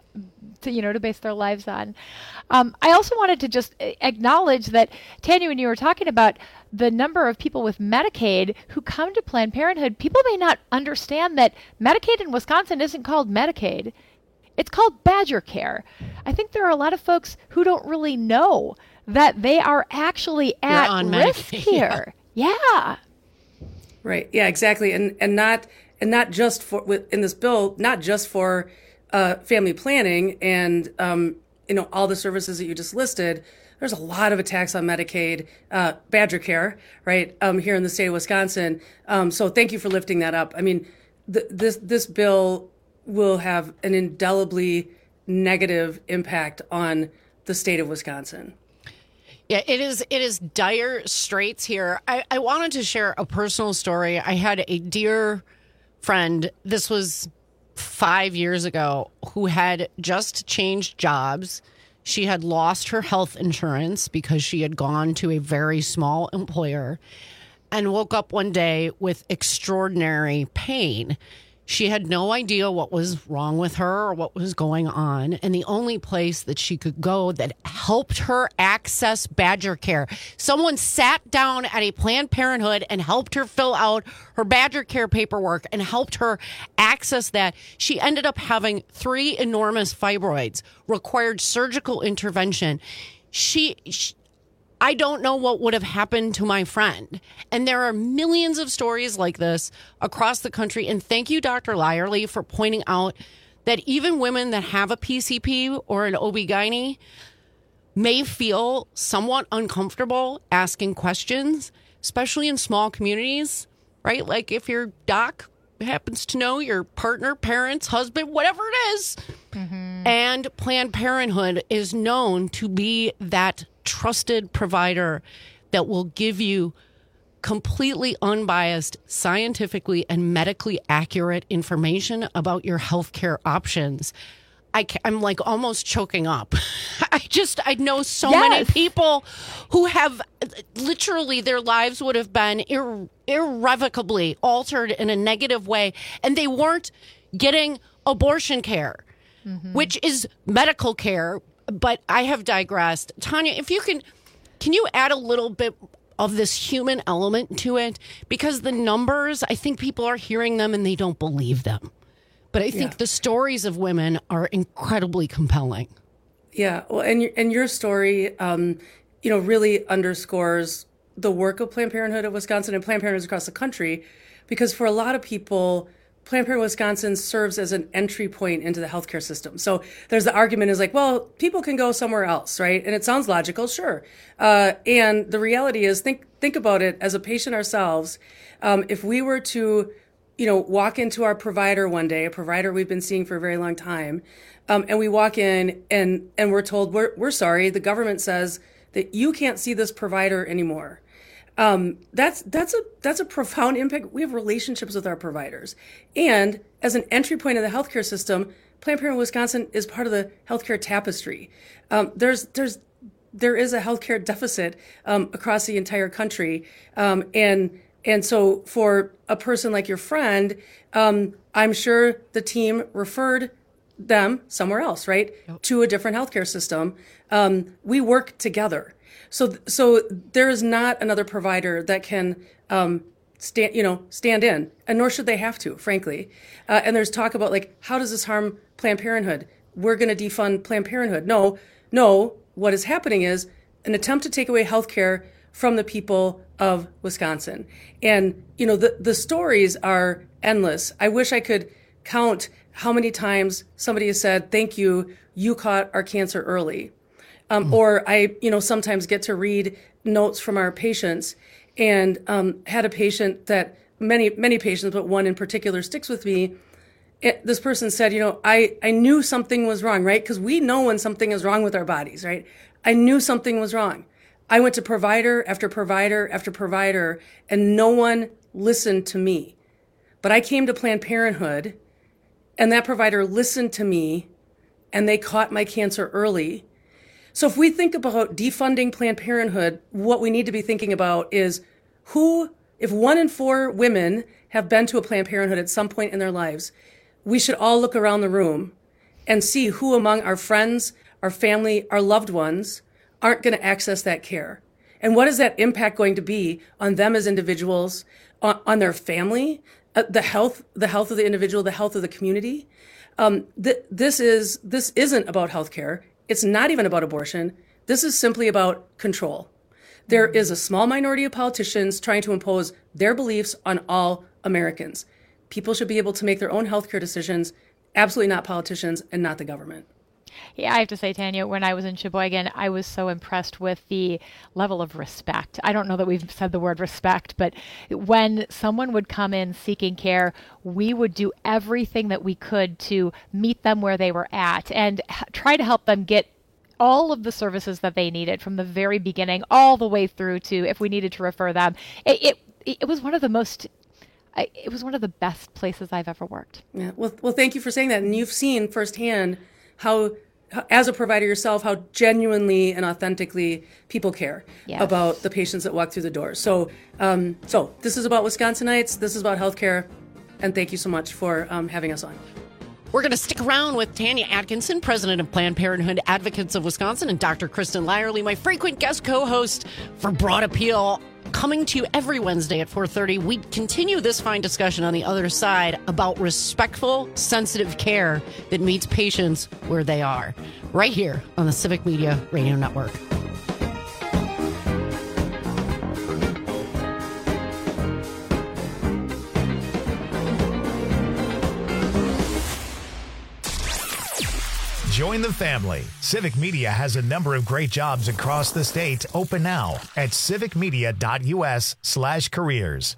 H: to base their lives on. I also wanted to just acknowledge that, Tanya, when you were talking about the number of people with Medicaid who come to Planned Parenthood, people may not understand that Medicaid in Wisconsin isn't called Medicaid. It's called Badger Care. I think there are a lot of folks who don't really know that they are actually at risk here. Yeah.
I: Right. Yeah, exactly. And not just for in this bill, not just for family planning and all the services that you just listed. There's a lot of attacks on Medicaid, Badger Care, right, here in the state of Wisconsin. So thank you for lifting that up. I mean, this bill will have an indelibly negative impact on the state of Wisconsin.
R: Yeah, it is dire straits here. I wanted to share a personal story. I had a dear friend, this was 5 years ago, who had just changed jobs. She had lost her health insurance because she had gone to a very small employer and woke up one day with extraordinary pain. She had no idea what was wrong with her or what was going on. And the only place that she could go that helped her access Badger Care, someone sat down at a Planned Parenthood and helped her fill out her Badger Care paperwork and helped her access that. She ended up having 3 enormous fibroids, required surgical intervention. I don't know what would have happened to my friend. And there are millions of stories like this across the country. And thank you, Dr. Lyerly, for pointing out that even women that have a PCP or an OB-GYN may feel somewhat uncomfortable asking questions, especially in small communities, right? Like if your doc happens to know your partner, parents, husband, whatever it is. Mm-hmm. And Planned Parenthood is known to be that trusted provider that will give you completely unbiased, scientifically and medically accurate information about your healthcare options. I'm like almost choking up. I know so many people who have literally their lives would have been irrevocably altered in a negative way, and they weren't getting abortion care, which is medical care. But I have digressed. Tanya, if you can you add a little bit of this human element to it? Because the numbers, I think people are hearing them and they don't believe them. But I think the stories of women are incredibly compelling.
I: Yeah, well, and your story, really underscores the work of Planned Parenthood of Wisconsin and Planned Parenthood across the country, because for a lot of people, Planned Parenthood Wisconsin serves as an entry point into the healthcare system. So there's the argument is like, well, people can go somewhere else, right? And it sounds logical, sure. And the reality is, think about it as a patient ourselves. If we were to, walk into our provider one day, a provider we've been seeing for a very long time, and we walk in and we're told, we're sorry, the government says that you can't see this provider anymore. That's a profound impact. We have relationships with our providers. And as an entry point in the healthcare system, Planned Parenthood Wisconsin is part of the healthcare tapestry. There is a healthcare deficit across the entire country. And so for a person like your friend, I'm sure the team referred them somewhere else, right? Yep. To a different healthcare system. We work together. So there is not another provider that can stand in, and nor should they have to, frankly. And there's talk about like, how does this harm Planned Parenthood? We're going to defund Planned Parenthood. No. What is happening is an attempt to take away health care from the people of Wisconsin. And the stories are endless. I wish I could count how many times somebody has said, "Thank you, you caught our cancer early." Or I, sometimes get to read notes from our patients, and had a patient that many patients, but one in particular sticks with me. This person said, I knew something was wrong, right? Because we know when something is wrong with our bodies, right? I knew something was wrong. I went to provider after provider after provider, and no one listened to me. But I came to Planned Parenthood, and that provider listened to me, and they caught my cancer early. So if we think about defunding Planned Parenthood, what we need to be thinking about is if 1 in 4 women have been to a Planned Parenthood at some point in their lives, we should all look around the room and see who among our friends, our family, our loved ones aren't going to access that care. And what is that impact going to be on them as individuals, on their family, the health of the individual, the health of the community? This isn't about healthcare. It's not even about abortion. This is simply about control. There is a small minority of politicians trying to impose their beliefs on all Americans. People should be able to make their own healthcare decisions, absolutely not politicians and not the government.
H: Yeah, I have to say, Tanya, when I was in Sheboygan, I was so impressed with the level of respect. I don't know that we've said the word respect, but when someone would come in seeking care, we would do everything that we could to meet them where they were at and try to help them get all of the services that they needed from the very beginning all the way through to if we needed to refer them. It was one of the most... It was one of the best places I've ever worked.
I: Yeah. Well, thank you for saying that. And you've seen firsthand how, as a provider yourself, how genuinely and authentically people care about the patients that walk through the door. So this is about Wisconsinites. This is about healthcare. And thank you so much for having us on.
R: We're going to stick around with Tanya Atkinson, president of Planned Parenthood Advocates of Wisconsin, and Dr. Kristen Lyerly, my frequent guest co-host for Broad Appeal, coming to you every Wednesday at 4:30. We continue this fine discussion on the other side about respectful, sensitive care that meets patients where they are, right here on the Civic Media Radio Network.
A: Join the family. Civic Media has a number of great jobs across the state open now at civicmedia.us/careers.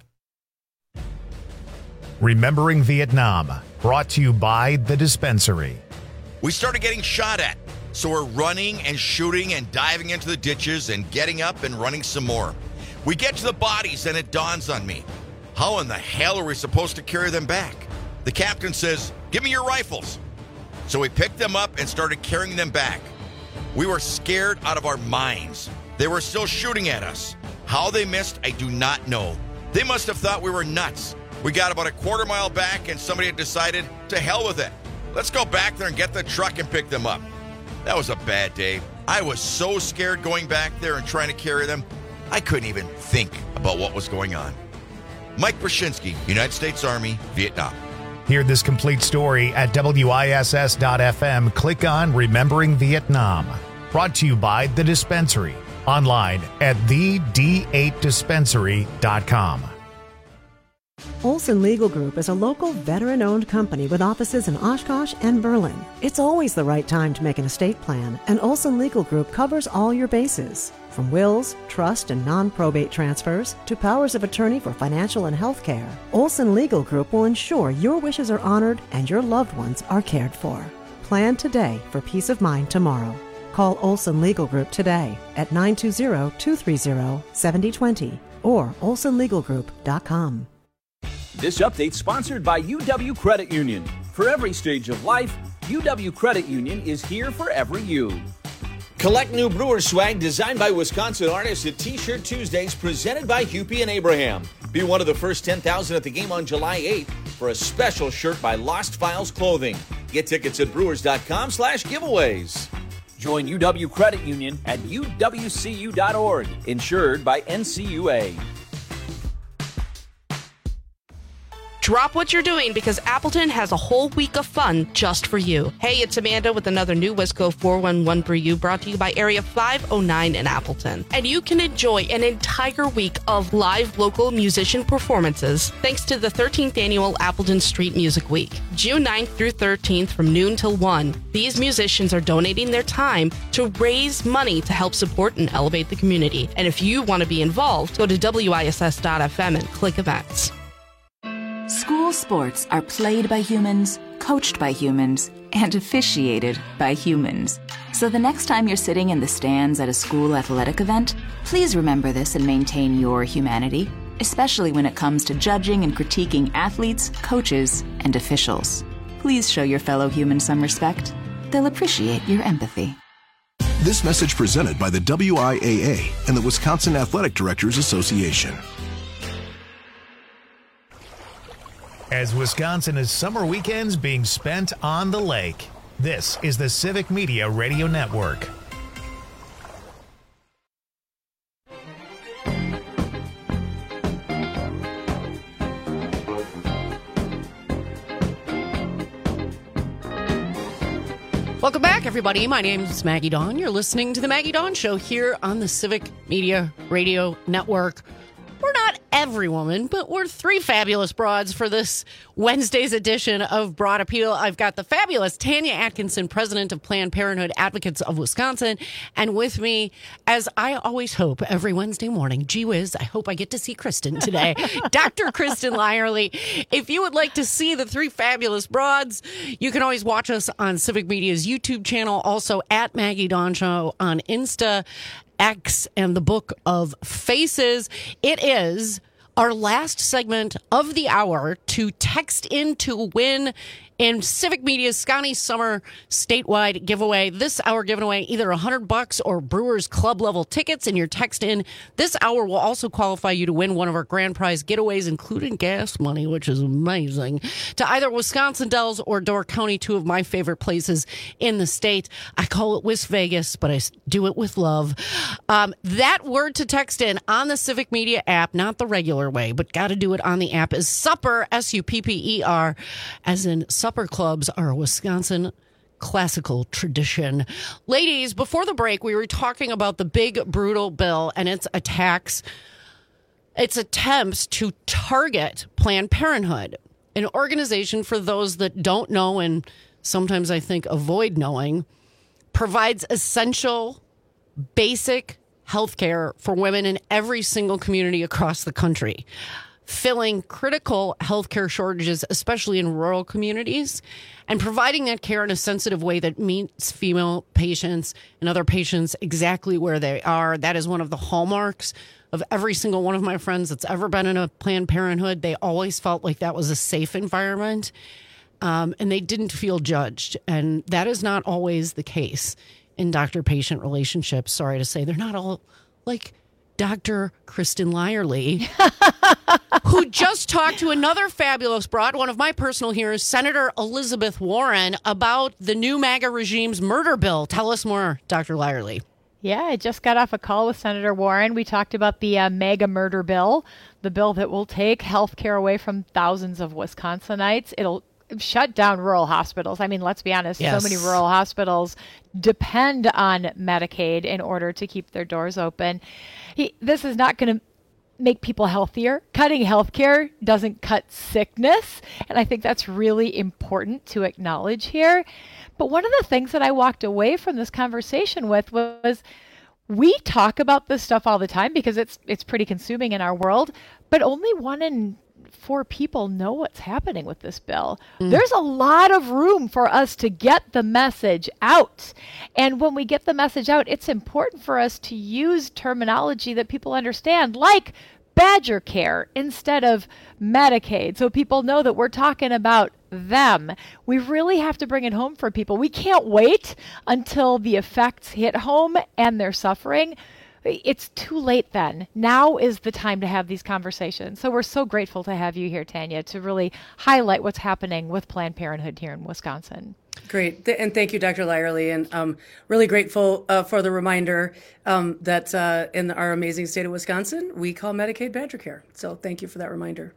A: Remembering Vietnam, brought to you by The Dispensary.
J: We started getting shot at, so we're running and shooting and diving into the ditches and getting up and running some more. We get to the bodies and it dawns on me. How in the hell are we supposed to carry them back? The captain says, "Give me your rifles." So we picked them up and started carrying them back. We were scared out of our minds. They were still shooting at us. How they missed, I do not know. They must have thought we were nuts. We got about a quarter mile back and somebody had decided, to hell with it. Let's go back there and get the truck and pick them up. That was a bad day. I was so scared going back there and trying to carry them, I couldn't even think about what was going on. Mike Brzezinski, United States Army, Vietnam.
A: Hear this complete story at WISS.FM. Click on Remembering Vietnam. Brought to you by The Dispensary. Online at thed8dispensary.com.
M: Olson Legal Group is a local veteran-owned company with offices in Oshkosh and Berlin. It's always the right time to make an estate plan, and Olson Legal Group covers all your bases. From wills, trust, and non-probate transfers to powers of attorney for financial and health care, Olson Legal Group will ensure your wishes are honored and your loved ones are cared for. Plan today for peace of mind tomorrow. Call Olson Legal Group today at 920-230-7020 or olsonlegalgroup.com.
N: This update sponsored by UW Credit Union. For every stage of life, UW Credit Union is here for every you.
P: Collect new Brewers swag designed by Wisconsin artists at T-Shirt Tuesdays presented by Hupie and Abraham. Be one of the first 10,000 at the game on July 8th for a special shirt by Lost Files Clothing. Get tickets at brewers.com/giveaways.
N: Join UW Credit Union at uwcu.org. Insured by NCUA.
L: Drop what you're doing because Appleton has a whole week of fun just for you. Hey, it's Amanda with another new Wisco 411 for you, brought to you by Area 509 in Appleton. And you can enjoy an entire week of live local musician performances thanks to the 13th annual Appleton Street Music Week. June 9th through 13th from noon till 1. These musicians are donating their time to raise money to help support and elevate the community. And if you want to be involved, go to WISS.FM and click events.
Q: School sports are played by humans, coached by humans, and officiated by humans. So the next time you're sitting in the stands at a school athletic event, please remember this and maintain your humanity, especially when it comes to judging and critiquing athletes, coaches, and officials. Please show your fellow humans some respect. They'll appreciate your empathy.
Y: This message presented by the WIAA and the Wisconsin Athletic Directors Association.
A: As Wisconsin is summer weekends being spent on the lake, this is the Civic Media Radio Network.
R: Welcome back, everybody. My name is Maggie Dawn. You're listening to The Maggie Dawn Show here on the Civic Media Radio Network. We're not every woman, but we're three fabulous broads for this Wednesday's edition of Broad Appeal. I've got the fabulous Tanya Atkinson, president of Planned Parenthood Advocates of Wisconsin, and with me, as I always hope every Wednesday morning, gee whiz, I hope I get to see Kristen today, Dr. Kristen Lyerly. If you would like to see the three fabulous broads, you can always watch us on Civic Media's YouTube channel, also at Maggie Dawn Show on Insta, X, and the Book of Faces. It is our last segment of the hour to text in to win in Civic Media's Scotty Summer statewide giveaway. This hour giving away either $100 or Brewers Club level tickets, and your text in this hour will also qualify you to win one of our grand prize getaways, including gas money, which is amazing, to either Wisconsin Dells or Door County, two of my favorite places in the state. I call it West Vegas, but I do it with love. That word to text in on the Civic Media app, not the regular way, but got to do it on the app, is SUPPER, SUPPER, as in supper clubs are a Wisconsin classical tradition. Ladies, before the break, we were talking about the big, brutal bill and its attempts to target Planned Parenthood, an organization, for those that don't know and sometimes I think avoid knowing, provides essential, basic health care for women in every single community across the country, filling critical healthcare shortages, especially in rural communities, and providing that care in a sensitive way that meets female patients and other patients exactly where they are. That is one of the hallmarks of every single one of my friends that's ever been in a Planned Parenthood. They always felt like that was a safe environment, and they didn't feel judged. And that is not always the case in doctor-patient relationships. Sorry to say, they're not all like Dr. Kristen Lyerly, who just talked to another fabulous broad, one of my personal heroes, Senator Elizabeth Warren, about the new MAGA regime's murder bill. Tell us more, Dr. Lyerly.
H: Yeah, I just got off a call with Senator Warren. We talked about the MAGA murder bill, the bill that will take health care away from thousands of Wisconsinites. It'll shut down rural hospitals. I mean, let's be honest,
R: Yes.
H: so many rural hospitals depend on Medicaid in order to keep their doors open. This is not going to make people healthier. Cutting healthcare doesn't cut sickness, and I think that's really important to acknowledge here. But one of the things that I walked away from this conversation with was, we talk about this stuff all the time because it's pretty consuming in our world, but only 1 in 4 people know what's happening with this bill. There's a lot of room for us to get the message out. And when we get the message out, it's important for us to use terminology that people understand, like Badger Care instead of Medicaid, so people know that we're talking about them. We really have to bring it home for people. We can't wait until the effects hit home and they're suffering. It's too late then. Now is the time to have these conversations. So we're so grateful to have you here, Tanya, to really highlight what's happening with Planned Parenthood here in Wisconsin.
I: Great. And thank you, Dr. Lyerly. And really grateful for the reminder that in our amazing state of Wisconsin, we call Medicaid Badger Care. So thank you for that reminder.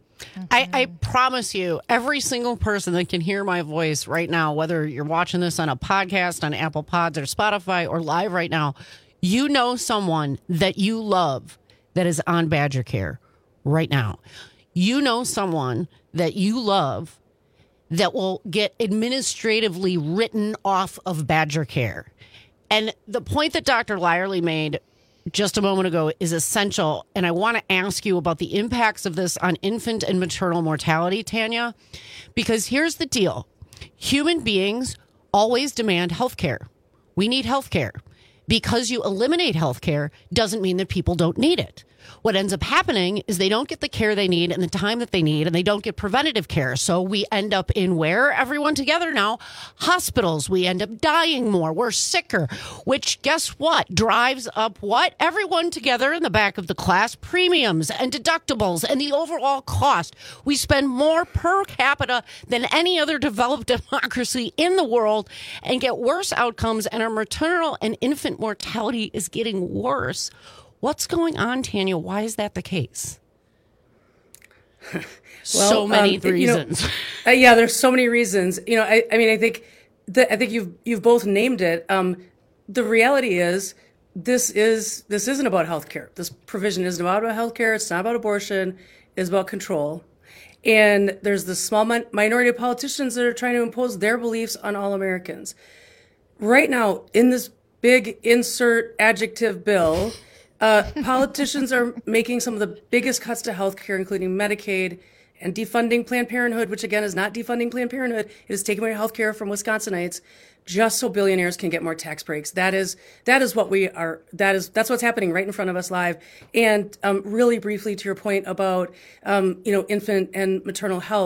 R: I promise you, every single person that can hear my voice right now, whether you're watching this on a podcast, on Apple Pods or Spotify or live right now, you know someone that you love that is on Badger Care right now. You know someone that you love that will get administratively written off of Badger Care. And the point that Dr. Lyerly made just a moment ago is essential. And I want to ask you about the impacts of this on infant and maternal mortality, Tanya, because here's the deal. Human beings always demand health care. We need health care. Because you eliminate health care doesn't mean that people don't need it. What ends up happening is they don't get the care they need and the time that they need, and they don't get preventative care. So we end up in where? Everyone together now, hospitals. We end up dying more. We're sicker, which guess what? Drives up what? Everyone together in the back of the class, premiums and deductibles and the overall cost. We spend more per capita than any other developed democracy in the world and get worse outcomes, and our maternal and infant mortality is getting worse. What's going on, Tanya? Why is that the case? So many reasons.
I: There's so many reasons. I think you've both named it. The reality is this isn't about healthcare. This provision isn't about healthcare. It's not about abortion. It's about control. And there's this small minority of politicians that are trying to impose their beliefs on all Americans. Right now, in this big insert adjective bill, politicians are making some of the biggest cuts to health care, including Medicaid, and defunding Planned Parenthood, which again is not defunding Planned Parenthood. It is taking away health care from Wisconsinites just so billionaires can get more tax breaks. That's what's happening right in front of us live. And really briefly to your point about infant and maternal health,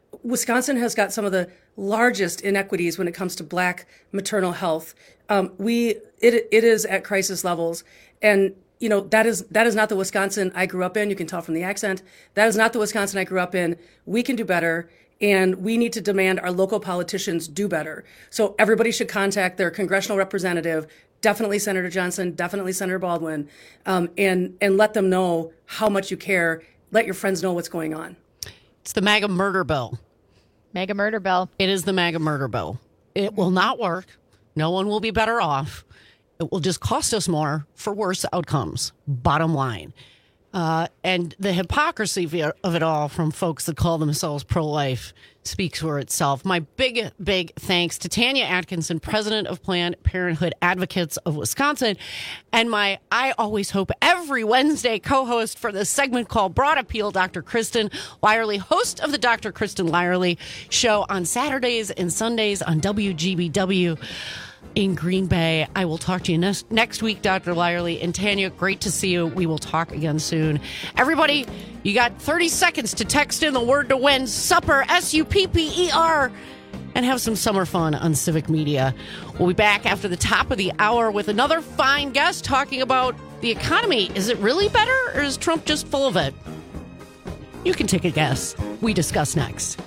I: Wisconsin has got some of the largest inequities when it comes to Black maternal health. It is at crisis levels, and that is not the Wisconsin I grew up in. You can tell from the accent. That is not the Wisconsin I grew up in. We can do better, and we need to demand our local politicians do better. So everybody should contact their congressional representative, definitely Senator Johnson, definitely Senator Baldwin, and let them know how much you care. Let your friends know what's going on.
R: It's the MAGA murder bill.
H: MAGA murder bill.
R: It is the MAGA murder bill. It will not work. No one will be better off. It will just cost us more for worse outcomes, bottom line. And the hypocrisy of it all from folks that call themselves pro-life speaks for itself. My big, big thanks to Tanya Atkinson, president of Planned Parenthood Advocates of Wisconsin, and my I always hope every Wednesday co-host for this segment called Broad Appeal, Dr. Kristen Lyerly, host of the Dr. Kristen Lyerly Show on Saturdays and Sundays on WGBW in Green Bay. I will talk to you next week, Dr. Lyerly. And Tanya, great to see you. We will talk again soon. Everybody, you got 30 seconds to text in the word to win, supper, SUPPER, and have some summer fun on Civic Media. We'll be back after the top of the hour with another fine guest talking about the economy. Is it really better, or is Trump just full of it? You can take a guess. We discuss next.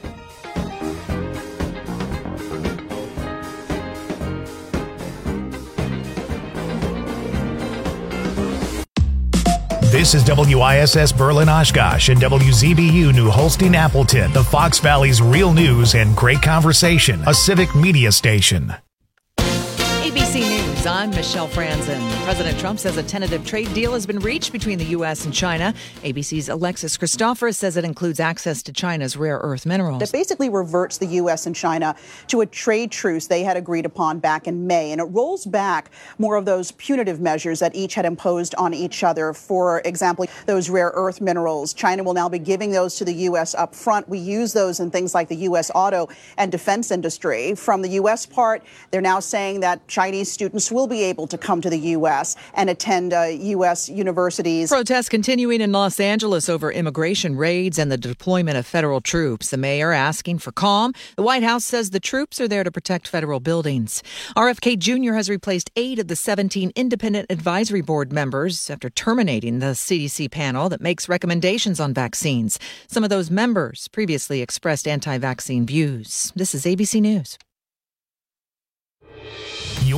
A: This is WISS Berlin Oshkosh and WZBU New Holstein Appleton, the Fox Valley's real news and great conversation, a civic media station.
O: ABC News, I'm Michelle Franzen. President Trump says a tentative trade deal has been reached between the U.S. and China. ABC's Alexis Christophorous says it includes access to China's rare earth minerals.
S: That basically reverts the U.S. and China to a trade truce they had agreed upon back in May. And it rolls back more of those punitive measures that each had imposed on each other. For example, those rare earth minerals. China will now be giving those to the U.S. up front. We use those in things like the U.S. auto and defense industry. From the U.S. part, they're now saying that Chinese students will be able to come to the U.S. and attend U.S. universities.
O: Protests continuing in Los Angeles over immigration raids and the deployment of federal troops. The mayor asking for calm. The White House says the troops are there to protect federal buildings. RFK Jr. has replaced 8 of the 17 independent advisory board members after terminating the CDC panel that makes recommendations on vaccines. Some of those members previously expressed anti-vaccine views. This is ABC News.